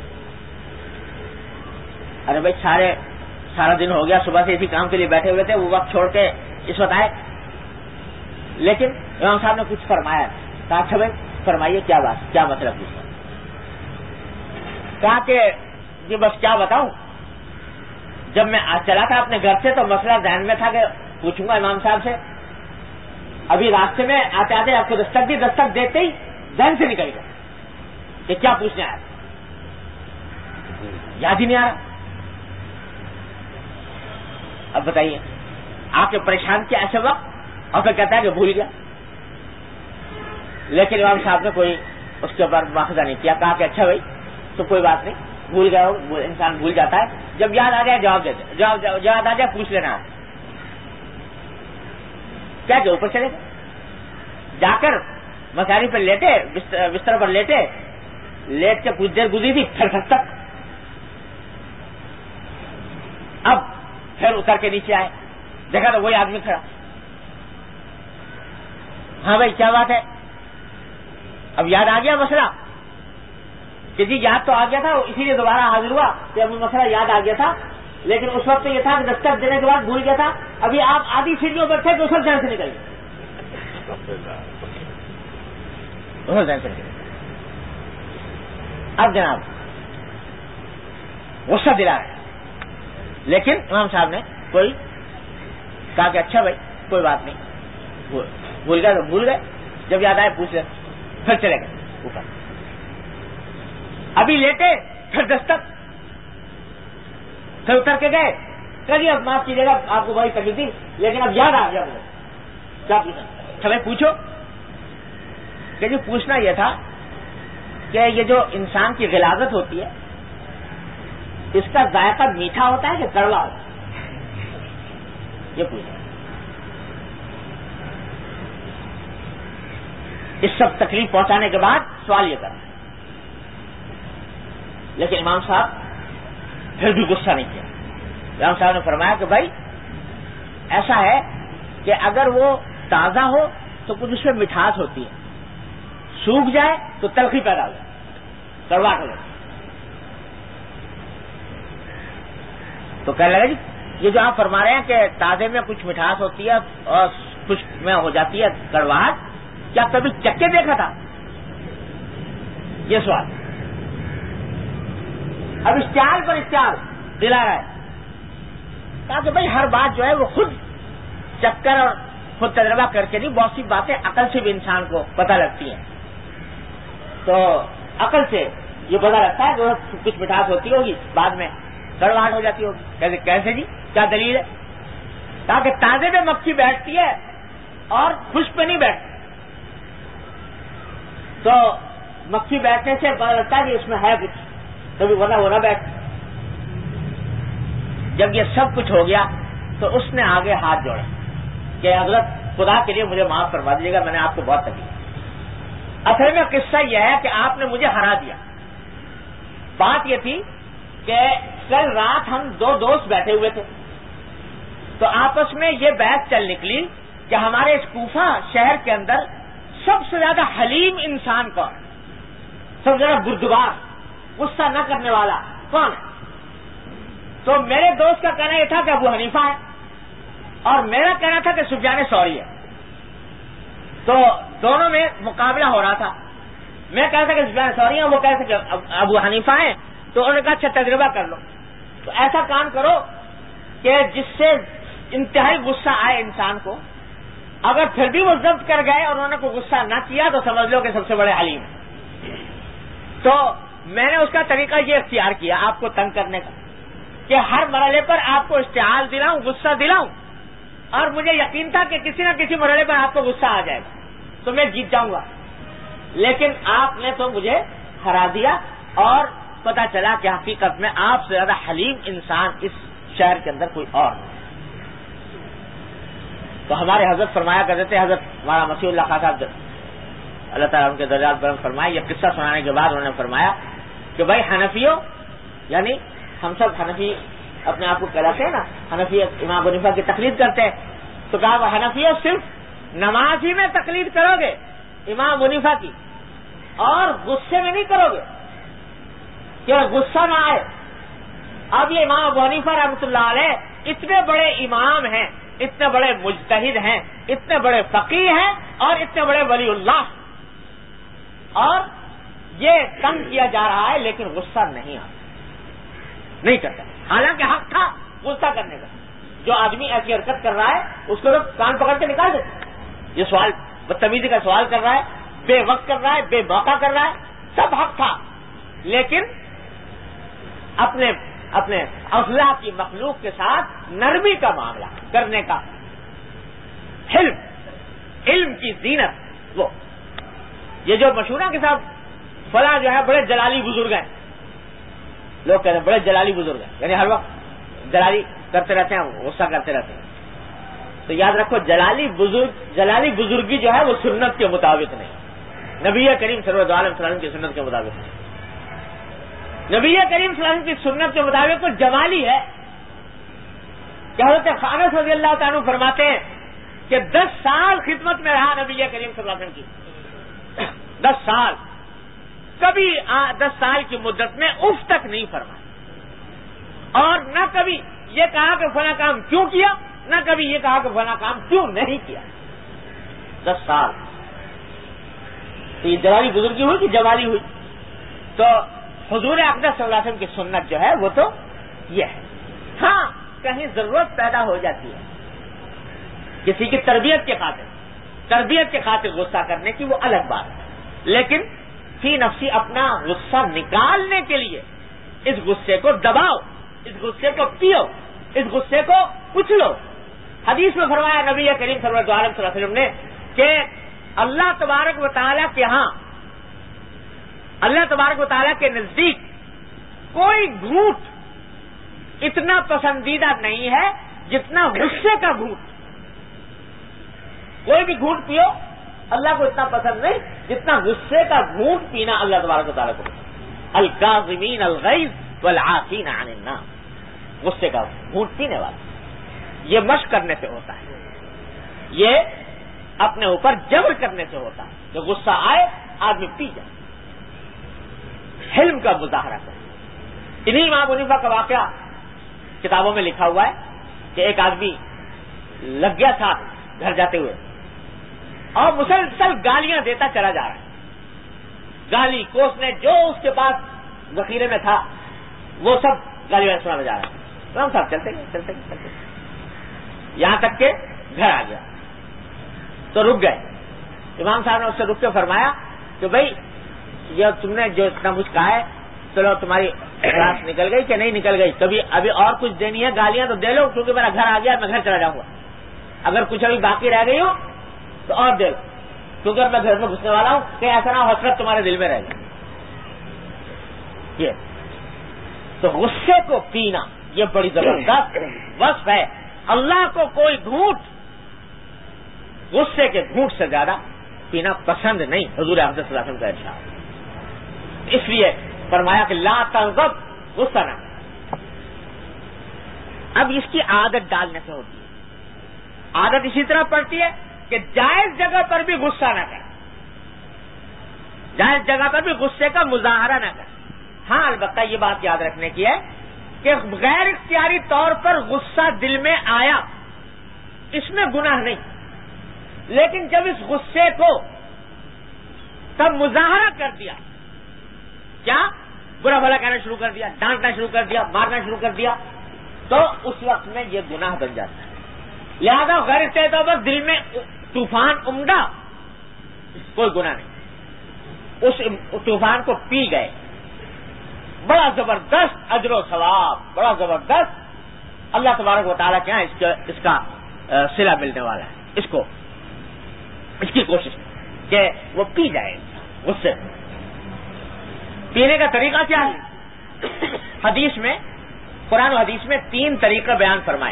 ارے بھائی سارا دن ہو گیا، صبح سے اسی کام کے لیے بیٹھے ہوئے تھے، وہ وقت چھوڑ کے اس وقت آئے. لیکن امام صاحب نے کچھ فرمایا، کہا اچھا بھائی فرمائیے کیا بات، کیا مسئلہ پوچھنا. کہا کہ یہ بس کیا بتاؤں، جب میں چلا تھا اپنے گھر سے تو مسئلہ ذہن میں تھا کہ پوچھوں گا امام صاحب سے. ابھی راستے میں آتے آتے آپ کو دستک دیتے ہی ذہن سے نکل گیا کہ کیا پوچھنے آیا، یاد ہی نہیں آ رہا. اب بتائیے آپ کے پریشان کیا ایسے وقت، اور پھر کہتا ہے کہ بھول گیا. لیکن امام صاحب نے کوئی اس کے اوپر مواخذہ نہیں کیا، کہا کہ اچھا بھائی تو کوئی بات نہیں، بھول گیا ہو، انسان بھول جاتا ہے، جب یاد آ جائے جواب دے دے، یاد آ جائے پوچھ لینا آپ کیا کہ اوپر چلے گئے، جا کر مساری پر لیٹے، بستر پر لیٹے، لیٹ کے کچھ دیر گزری تھی، پھر تک اب پھر اتر کے نیچے آئے، دیکھا تو وہی آدمی کھڑا، ہاں بھائی کیا بات ہے؟ اب یاد آ گیا مسئلہ کہ جی یاد تو آ گیا تھا، اسی لیے دوبارہ حاضر ہوا کہ اب مسئلہ یاد آ گیا تھا، لیکن اس وقت یہ تھا کہ دستک دینے کے بعد بھول گیا تھا، ابھی آپ آدھی سیڑھیوں پر تھے تو سب ذہن سے نکل گئے۔ اب جناب غصہ دلا رہے، لیکن امام صاحب نے کوئی کہا کہ اچھا بھائی کوئی بات نہیں، بھول گئے تو بھول گئے، جب یاد آئے پوچھ لیں، پھر چلے گئے اوپر، ابھی لیٹے پھر دستک، پھر اتر کے گئے، کہیے اب معاف کیجیے گا آپ کو بڑی تکلیف تھی، لیکن اب یاد آ گیا مجھے، کیا پوچھنا؟ ہمیں پوچھو کہ جی پوچھنا یہ تھا کہ یہ جو انسان کی غلاظت ہوتی ہے اس کا ذائقہ میٹھا ہوتا ہے کہ کڑوا ہوتا ہے؟ یہ پوچھنا۔ اس سب تکلیف پہنچانے کے بعد سوال یہ کرنا، لیکن امام صاحب پھر بھی غصہ نہیں کیا۔ امام صاحب نے فرمایا کہ بھائی ایسا ہے کہ اگر وہ تازہ ہو تو کچھ اس میں مٹھاس ہوتی ہے، سوکھ جائے تو تلخی پیدا ہو جائے، کڑواہٹ ہو جائے۔ تو کہنے لگا جی یہ جو آپ فرما رہے ہیں کہ تازے میں کچھ مٹھاس ہوتی ہے اور خشک میں ہو جاتی ہے کڑواہٹ، کیا کبھی چکے دیکھا تھا؟ یہ سوال اب اشتعال پر اشتعال دلا رہا ہے، کہا کہ بھائی ہر بات جو ہے وہ خود چکر اور خود تجربہ کر کے نہیں، بہت سی باتیں عقل سے بھی انسان کو پتہ لگتی ہیں، تو عقل سے یہ پتہ لگتا ہے کہ کچھ مٹھاس ہوتی ہوگی، بعد میں کڑواہٹ ہو جاتی ہوگی۔ کیسے جی کیا دلیل ہے؟ کہا کہ تازے میں مکھی بیٹھتی ہے اور خشک پہ نہیں بیٹھتی، تو مکھی بیٹھنے سے پتہ لگتا ہے کہ اس میں ہے کچھ، کبھی ورنہ وہ نہ بیٹھ۔ جب یہ سب کچھ ہو گیا تو اس نے آگے ہاتھ جوڑے کہ حضرت خدا کے لیے مجھے معاف کروا دیجیے گا، میں نے آپ کو بہت تکلیف۔ اصل میں قصہ یہ ہے کہ آپ نے مجھے ہرا دیا۔ بات یہ تھی کہ کل رات ہم دو دوست بیٹھے ہوئے تھے، تو آپس میں یہ بحث چل نکلی کہ ہمارے اس کوفہ شہر کے اندر سب سے زیادہ حلیم انسان کون ہے، سب سے زیادہ بردبار، غصہ نہ کرنے والا کون ہے؟ تو میرے دوست کا کہنا یہ تھا کہ ابو حنیفہ ہے، اور میرا کہنا تھا کہ سفیان ثوری ہے۔ تو دونوں میں مقابلہ ہو رہا تھا، میں کہتا تھا کہ سفیان ثوری ہیں، وہ کہتے کہ ابو حنیفہ ہیں، تو انہوں نے کہا اچھا تجربہ کر لو، تو ایسا کام کرو کہ جس سے انتہائی غصہ آئے انسان کو، اگر پھر بھی وہ ضبط کر گئے اور انہوں نے کوئی غصہ نہ کیا تو سمجھ لو کہ سب سے بڑے حلیم ہیں۔ تو میں نے اس کا طریقہ یہ اختیار کیا آپ کو تنگ کرنے کا کہ ہر مرحلے پر آپ کو اشتعال دلاؤں، غصہ دلاؤں، اور مجھے یقین تھا کہ کسی نہ کسی مرحلے پر آپ کو غصہ آ جائے گا تو میں جیت جاؤں گا، لیکن آپ نے تو مجھے ہرا دیا، اور پتا چلا کہ حقیقت میں آپ سے زیادہ حلیم انسان اس شہر کے اندر کوئی اور نہیں۔ تو ہمارے حضرت فرمایا کرتے تھے، حضرت ہمارا مسیح اللہ خان صاحب اللہ تعالیٰ ان کے درجات بلند فرمائے، یہ قصہ سنانے کے بعد انہوں نے فرمایا کہ بھائی حنفیوں، یعنی ہم سب حنفی اپنے آپ کو کہلاتے ہیں نا، حنفی امام ابو حنیفہ کی تقلید کرتے ہیں، تو کہا حنفیوں صرف نماز ہی میں تقلید کرو گے امام ابو حنیفہ کی، اور غصے میں نہیں کرو گے کہ غصہ نہ آئے۔ اب یہ امام ابو حنیفہ رحمۃ اللہ علیہ اتنے بڑے امام ہیں، اتنے بڑے مجتہد ہیں، اتنے بڑے فقیہ ہیں، اور اتنے بڑے ولی اللہ، اور یہ تنگ کیا جا رہا ہے لیکن غصہ نہیں آتا، نہیں کرتا، حالانکہ حق تھا غصہ کرنے کا۔ جو آدمی ایسی حرکت کر رہا ہے اس کو تو کان پکڑ کے نکال دیتے، یہ سوال بدتمیزی کا سوال کر رہا ہے، بے وقت کر رہا ہے، بے موقع کر رہا ہے، سب حق تھا، لیکن اپنے اولیاء کی مخلوق کے ساتھ نرمی کا معاملہ کرنے کا علم کی زینت وہ یہ جو مشورہ کے ساتھ فلاں جو ہے بڑے جلالی بزرگ ہیں، لوگ کہتے ہیں بڑے جلالی بزرگ ہیں، یعنی ہر وقت جلالی کرتے رہتے ہیں، غصہ کرتے رہتے ہیں. تو یاد رکھو جلالی بزرگی جو ہے وہ سنت کے مطابق نہیں، نبی کریم صلی اللہ علیہ وسلم کی سنت کے مطابق نہیں. نبی کریم صلی اللہ علیہ وسلم کی سنت کے مطابق تو جمالی ہے کہ حضرت انس رضی اللہ تعالیٰ عنہ فرماتے ہیں کہ 10 سال خدمت میں رہا نبی کریم صلی اللہ علیہ وسلم کی، 10 سال، کبھی 10 سال کی مدت میں اف تک نہیں فرمایا، اور نہ کبھی یہ کہا کہ فلاں کام کیوں کیا، نہ کبھی یہ کہا کہ فلاں کام کیوں نہیں کیا. 10 سال. تو یہ جلالی بزرگی ہوئی کہ جمالی ہوئی؟ تو حضور اقدس صلی اللہ علیہ وسلم کی سنت جو ہے وہ تو یہ ہے. ہاں کہیں ضرورت پیدا ہو جاتی ہے کسی کی تربیت کے خاطر غصہ کرنے کی، وہ الگ بات ہے، لیکن فی نفسی اپنا غصہ نکالنے کے لیے اس غصے کو دباؤ، اس غصے کو پیو، اس غصے کو کچلو. حدیث میں فرمایا نبی کریم صلی اللہ علیہ وسلم نے کہ اللہ تبارک و تعالیٰ کے ہاں، اللہ تبارک و تعالیٰ کے نزدیک کوئی گھونٹ اتنا پسندیدہ نہیں ہے جتنا غصے کا گھونٹ. کوئی بھی گھونٹ پیو اللہ کو اتنا پسند نہیں جتنا غصے کا گھونٹ پینا اللہ تبارک و تعالیٰ کو. الکاظمین الغیظ والعافین عن الناس، غصے کا گھونٹ پینے والا. یہ مشق کرنے سے ہوتا ہے، یہ اپنے اوپر جبر کرنے سے ہوتا ہے کہ غصہ آئے آدمی پی جائے. حلم کا مظاہرہ کرے. انہی امام حنیفہ کا واقعہ کتابوں میں لکھا ہوا ہے کہ ایک آدمی لگ گیا تھا گھر جاتے ہوئے اور مسلسل گالیاں دیتا چلا جا رہا ہے. گالی کوسنے جو اس کے پاس ذخیرے میں تھا وہ سب گالی سنا جا رہا ہے. امام صاحب چلتے گئے یہاں تک کہ گھر آ گیا تو رک گئے. امام صاحب نے اس سے رک کے فرمایا کہ بھائی یہ تم نے جو اتنا مجھ کہا ہے، چلو تمہاری رات نکل گئی کہ نہیں نکل گئی، کبھی ابھی اور کچھ دینی ہے گالیاں تو دے لو، کیونکہ میرا گھر آ گیا میں گھر چلا جاؤں گا. اگر کچھ ابھی باقی رہ گئی ہو تو اور دے لو، کیونکہ میں گھر میں گھسنے والا ہوں کہ ایسا نہ ہو حسرت تمہارے دل میں رہ گئی. یہ تو غصے کو پینا یہ بڑی زبردست وصف ہے. اللہ کو کوئی گھونٹ غصے کے گھونٹ سے زیادہ پینا پسند نہیں، حضور اقدس صلی اللہ علیہ وسلم کا ارشاد. اس لیے فرمایا کہ لا تغضب، غصہ نہ. اب اس کی عادت ڈالنے سے ہوتی ہے. عادت اسی طرح پڑتی ہے کہ جائز جگہ پر بھی غصہ نہ کرے، جائز جگہ پر بھی غصے کا مظاہرہ نہ کرے. ہاں البتہ یہ بات یاد رکھنے کی ہے کہ غیر اختیاری طور پر غصہ دل میں آیا اس میں گناہ نہیں، لیکن جب اس غصے کو تب مظاہرہ کر دیا، کیا برا بھلا کہنا شروع کر دیا، ڈانٹنا شروع کر دیا، مارنا شروع کر دیا، تو اس وقت میں یہ گناہ بن جاتا ہے. لہذا غیر اختیاری طور پر دل میں طوفان عمدہ کوئی گناہ نہیں. اس طوفان کو پی گئے، بڑا زبردست اجر و ثواب، بڑا زبردست اللہ تبارک و تعالیٰ کے یہاں اس کا صلہ ملنے والا ہے. اس کی کوشش کہ وہ پی جائے. غصے پینے کا طریقہ کیا ہے؟ حدیث میں، قرآن و حدیث میں 3 طریقے بیان فرمائے.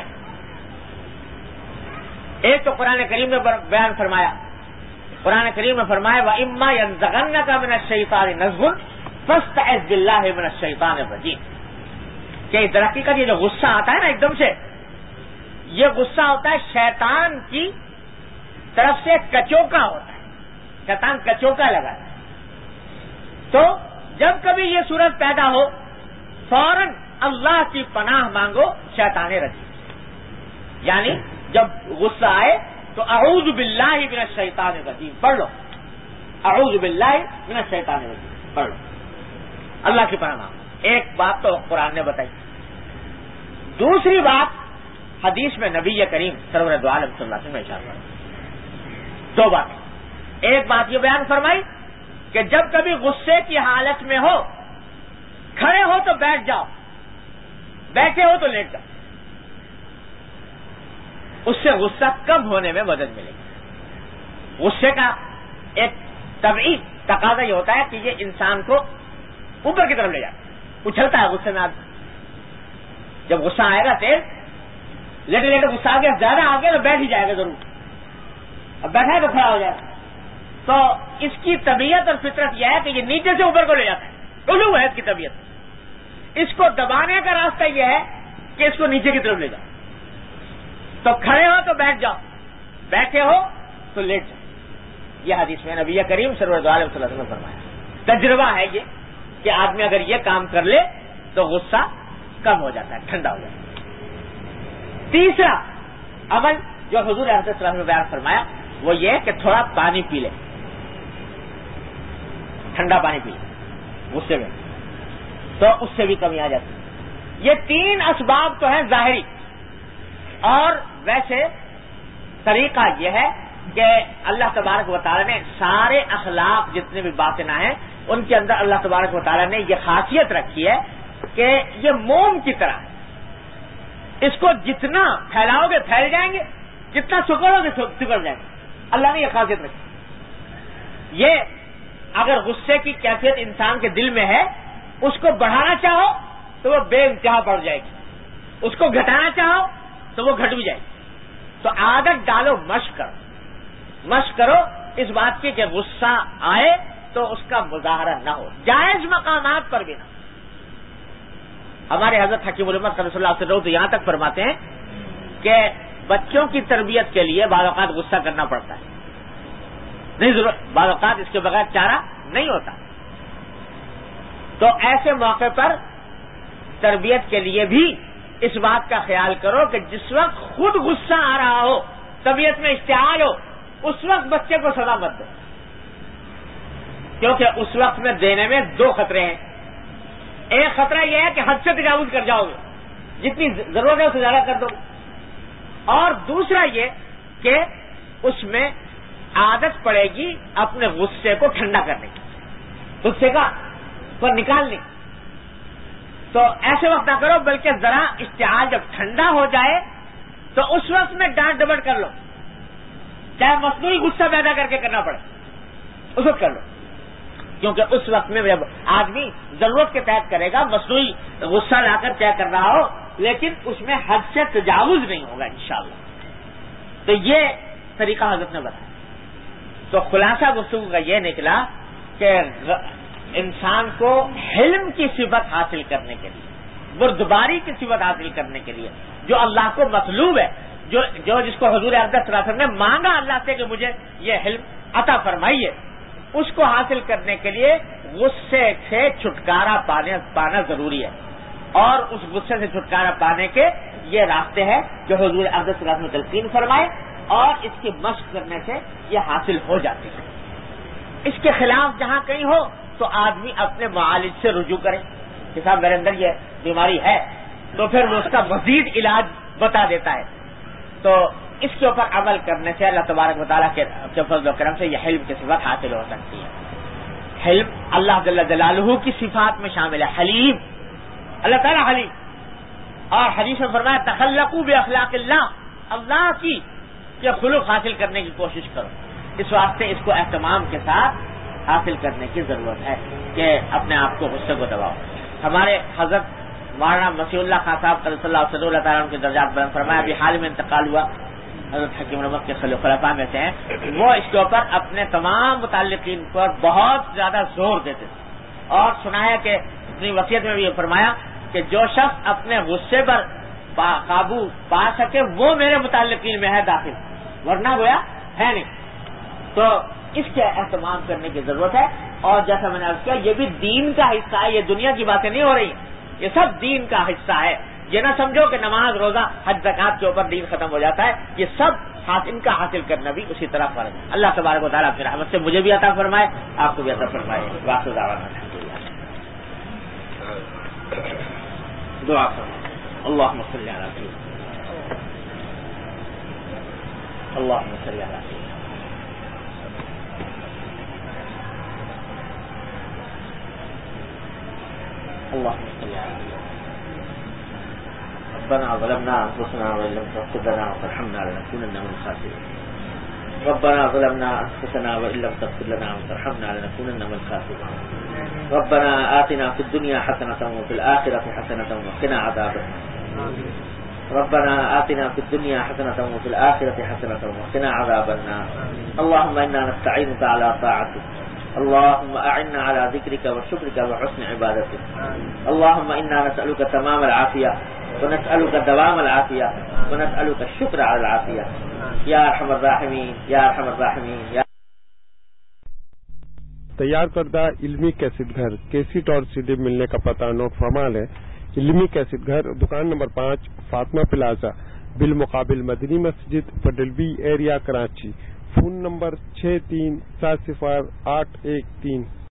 ایک تو قرآن کریم میں بیان فرمایا، قرآن کریم میں فرمایا وَإِمَّا يَنزَغَنَّكَ مِنَ الشَّيْطَانِ نَزْغٌ فَاسْتَعِذْ بِاللَّهِ مِنَ الشَّيْطَانِ الرَّجِيمِ. کہ در حقیقت یہ جو غصہ آتا ہے نا ایک دم سے، یہ غصہ ہوتا ہے شیطان کی طرف سے کچوکا ہوتا ہے. شیطان کچوکا لگاتا ہے. تو جب کبھی یہ صورت پیدا ہو فوراً اللہ کی پناہ مانگو شیطان رجیم. یعنی جب غصہ آئے تو اعوذ باللہ من الشیطان الرجیم پڑھ لو. اعوذ باللہ من الشیطان الرجیم پڑھ لو، اللہ کی پناہ مانگو. ایک بات تو قرآن نے بتائی. دوسری بات حدیث میں نبی کریم سرور دو عالم صلی اللہ علیہ وسلم نے ارشاد فرمایا. 2 بات. ایک بات یہ بیان فرمائی کہ جب کبھی غصے کی حالت میں ہو، کھڑے ہو تو بیٹھ جاؤ، بیٹھے ہو تو لیٹ جاؤ. اس سے غصہ کم ہونے میں مدد ملے گی. غصے کا ایک طبعی تقاضا یہ ہوتا ہے کہ یہ انسان کو اوپر کی طرف لے جاتا ہے، اچھلتا ہے غصے میں آدمی. جب غصہ آئے گا تیز، لیٹے لیٹے غصہ آ گیا، زیادہ آ گیا تو بیٹھ ہی جائے گا ضرور. اب بیٹھا ہے تو کھڑا ہو جائے گا. تو اس کی طبیعت اور فطرت یہ ہے کہ یہ نیچے سے اوپر کو لے جاتا ہے، علو ہے اس کی طبیعت. اس کو دبانے کا راستہ یہ ہے کہ اس کو نیچے کی طرف لے جاؤ. تو کھڑے ہو تو بیٹھ جاؤ، بیٹھے ہو تو لیٹ جاؤ. یہ حدیث میں نبی کریم صلی اللہ علیہ وسلم نے فرمایا. تجربہ ہے یہ کہ آدمی اگر یہ کام کر لے تو غصہ کم ہو جاتا ہے، ٹھنڈا ہو جاتا ہے. تیسرا عمل جو حضور علیہ السلام نے بیان فرمایا وہ یہ کہ تھوڑا پانی پی لے، ٹھنڈا پانی پی لے غصے میں، تو اس سے بھی کمی آ جاتی ہے. یہ تین اسباب تو ہیں ظاہری، اور ویسے طریقہ یہ ہے کہ اللہ تبارک و تعالیٰ نے سارے اخلاق جتنے بھی باطنہ ہیں ان کے اندر اللہ تبارک و تعالیٰ نے یہ خاصیت رکھی ہے کہ یہ موم کی طرح ہے. اس کو جتنا پھیلاؤ گے پھیل جائیں گے، جتنا سکڑو گے سکڑ جائیں گے. اللہ نے یہ خاصیت رکھی. یہ اگر غصے کی کیفیت انسان کے دل میں ہے، اس کو بڑھانا چاہو تو وہ بے انتہا بڑھ جائے گی، اس کو گھٹانا چاہو تو وہ گھٹ بھی جائے گی. تو عادت ڈالو، مشق کرو اس بات کی کہ غصہ آئے تو اس کا مظاہرہ نہ ہو، جائز مقامات پر بھی نہ. ہمارے حضرت حکیم الامت صلی اللہ علیہ وسلم تو یہاں تک فرماتے ہیں کہ بچوں کی تربیت کے لیے بعض اوقات غصہ کرنا پڑتا ہے، نہیں ضرورت، بعض اوقات اس کے بغیر چارہ نہیں ہوتا. تو ایسے موقع پر تربیت کے لیے بھی اس بات کا خیال کرو کہ جس وقت خود غصہ آ رہا ہو، طبیعت میں اشتعال ہو، اس وقت بچے کو سزا مت دو، کیونکہ اس وقت میں دینے میں دو خطرے ہیں. ایک خطرہ یہ ہے کہ حد سے تجاوز کر جاؤ گے، جتنی ضرورت ہے اسے زیادہ کر دو. اور دوسرا یہ کہ اس میں عادت پڑے گی اپنے غصے کو ٹھنڈا کرنے کی، غصے کا پر نکالنے. تو ایسے وقت نہ کرو، بلکہ ذرا اشتعال جب ٹھنڈا ہو جائے تو اس وقت میں ڈانٹ ڈپٹ کر لو، چاہے مصنوعی غصہ پیدا کر کے کرنا پڑے اس وقت کر لو. کیونکہ اس وقت میں جب آدمی ضرورت کے تحت کرے گا، مصنوعی غصہ لا کر کیا کر رہا ہو، لیکن اس میں حد سے تجاوز نہیں ہوگا انشاءاللہ. تو یہ طریقہ حضرت نے بتایا. تو خلاصہ گفتگو کا یہ نکلا کہ انسان کو حلم کی صفت حاصل کرنے کے لیے، بردباری کی صفت حاصل کرنے کے لیے جو اللہ کو مطلوب ہے، جو جس کو حضور اقدس صلی اللہ علیہ وسلم نے مانگا اللہ سے کہ مجھے یہ حلم عطا فرمائیے، اس کو حاصل کرنے کے لیے غصے سے چھٹکارا پانا ضروری ہے. اور اس غصے سے چھٹکارا پانے کے یہ راستے ہیں جو حضور اقدس صلی اللہ علیہ وسلم نے تلقین فرمائے، اور اس کی مشق کرنے سے یہ حاصل ہو جاتی ہے. اس کے خلاف جہاں کہیں ہو تو آدمی اپنے معالج سے رجوع کرے کہ صاحب میرے اندر یہ بیماری ہے، تو پھر وہ اس کا مزید علاج بتا دیتا ہے. تو اس کے اوپر عمل کرنے سے اللہ تبارک و تعالیٰ کے فضل و کرم سے یہ حلم کی صفت حاصل ہو سکتی ہے. حلم اللہ جل جلالہ کی صفات میں شامل ہے. حلیم، اللہ تعالیٰ حلیم. اور حدیث میں فرمایا تخلقوا باخلاق اللہ، اللہ کی یہ خلق حاصل کرنے کی کوشش کرو. اس واسطے اس کو اہتمام کے ساتھ حاصل کرنے کی ضرورت ہے کہ اپنے آپ کو غصے کو دباؤ. ہمارے حضرت مولانا مسیح اللہ خان صاحب صلی اللہ تعالیٰ عنہ کے درجات بیان فرمایا، ابھی حال میں انتقال ہوا، حضرت حکیم الامت کے خلفاء میں سے ہیں. وہ اس کے اوپر اپنے تمام متعلقین پر بہت زیادہ زور دیتے تھے، اور سنایا کہ اپنی وصیت میں بھی یہ فرمایا کہ جو شخص اپنے غصے پر قابو پا سکے وہ میرے متعلقین میں ہے داخل، ورنہ گویا ہے نہیں. تو اس کے اہتمام کرنے کی ضرورت ہے. اور جیسا میں نے عرض کیا، یہ بھی دین کا حصہ ہے، یہ دنیا کی باتیں نہیں ہو رہی، یہ سب دین کا حصہ ہے. یہ نہ سمجھو کہ نماز، روزہ، حج، زکات کے اوپر دین ختم ہو جاتا ہے، یہ سب ان کا حاصل کرنا بھی اسی طرح فرض ہے. اللہ تبارک و تعالیٰ اپنی رحمت سے مجھے بھی عطا فرمائے، آپ کو بھی عطا فرمائے. واقع دعا اللهم صل على سيدنا اللهم صل على سيدنا اللهم صل على سيدنا ربنا ظلمنا انفسنا وان لم تغفر لنا وترحمنا لنكونن من الخاسرين. ربنا ظلمنا أنفسنا وإن لم تغفر لنا وترحمنا لنكونن من الخاسرين ربنا آتنا في الدنيا حسنة وفي الآخرة حسنة وقنا عذاب النار ربنا آتنا في الدنيا حسنة وفي الآخرة حسنة وقنا عذاب النار اللهم إنا نستعينك على طاعتك اللهم أعنا على ذكرك وشكرك وحسن عبادتك اللهم إنا نسألك تمام العافية ونسألك دوام العافية ونسألك الشكر على العافية یا ارحم الراحمین یا ارحم الراحمین یا تیار کردہ علمی کیسٹ گھر کیسٹ اور سی ڈی ملنے کا پتہ نوٹ فرما لیں علمی کیسٹ گھر دکان نمبر 5 فاطمہ پلازا بالمقابل Madni Masjid federal B area Karachi phone number 63708113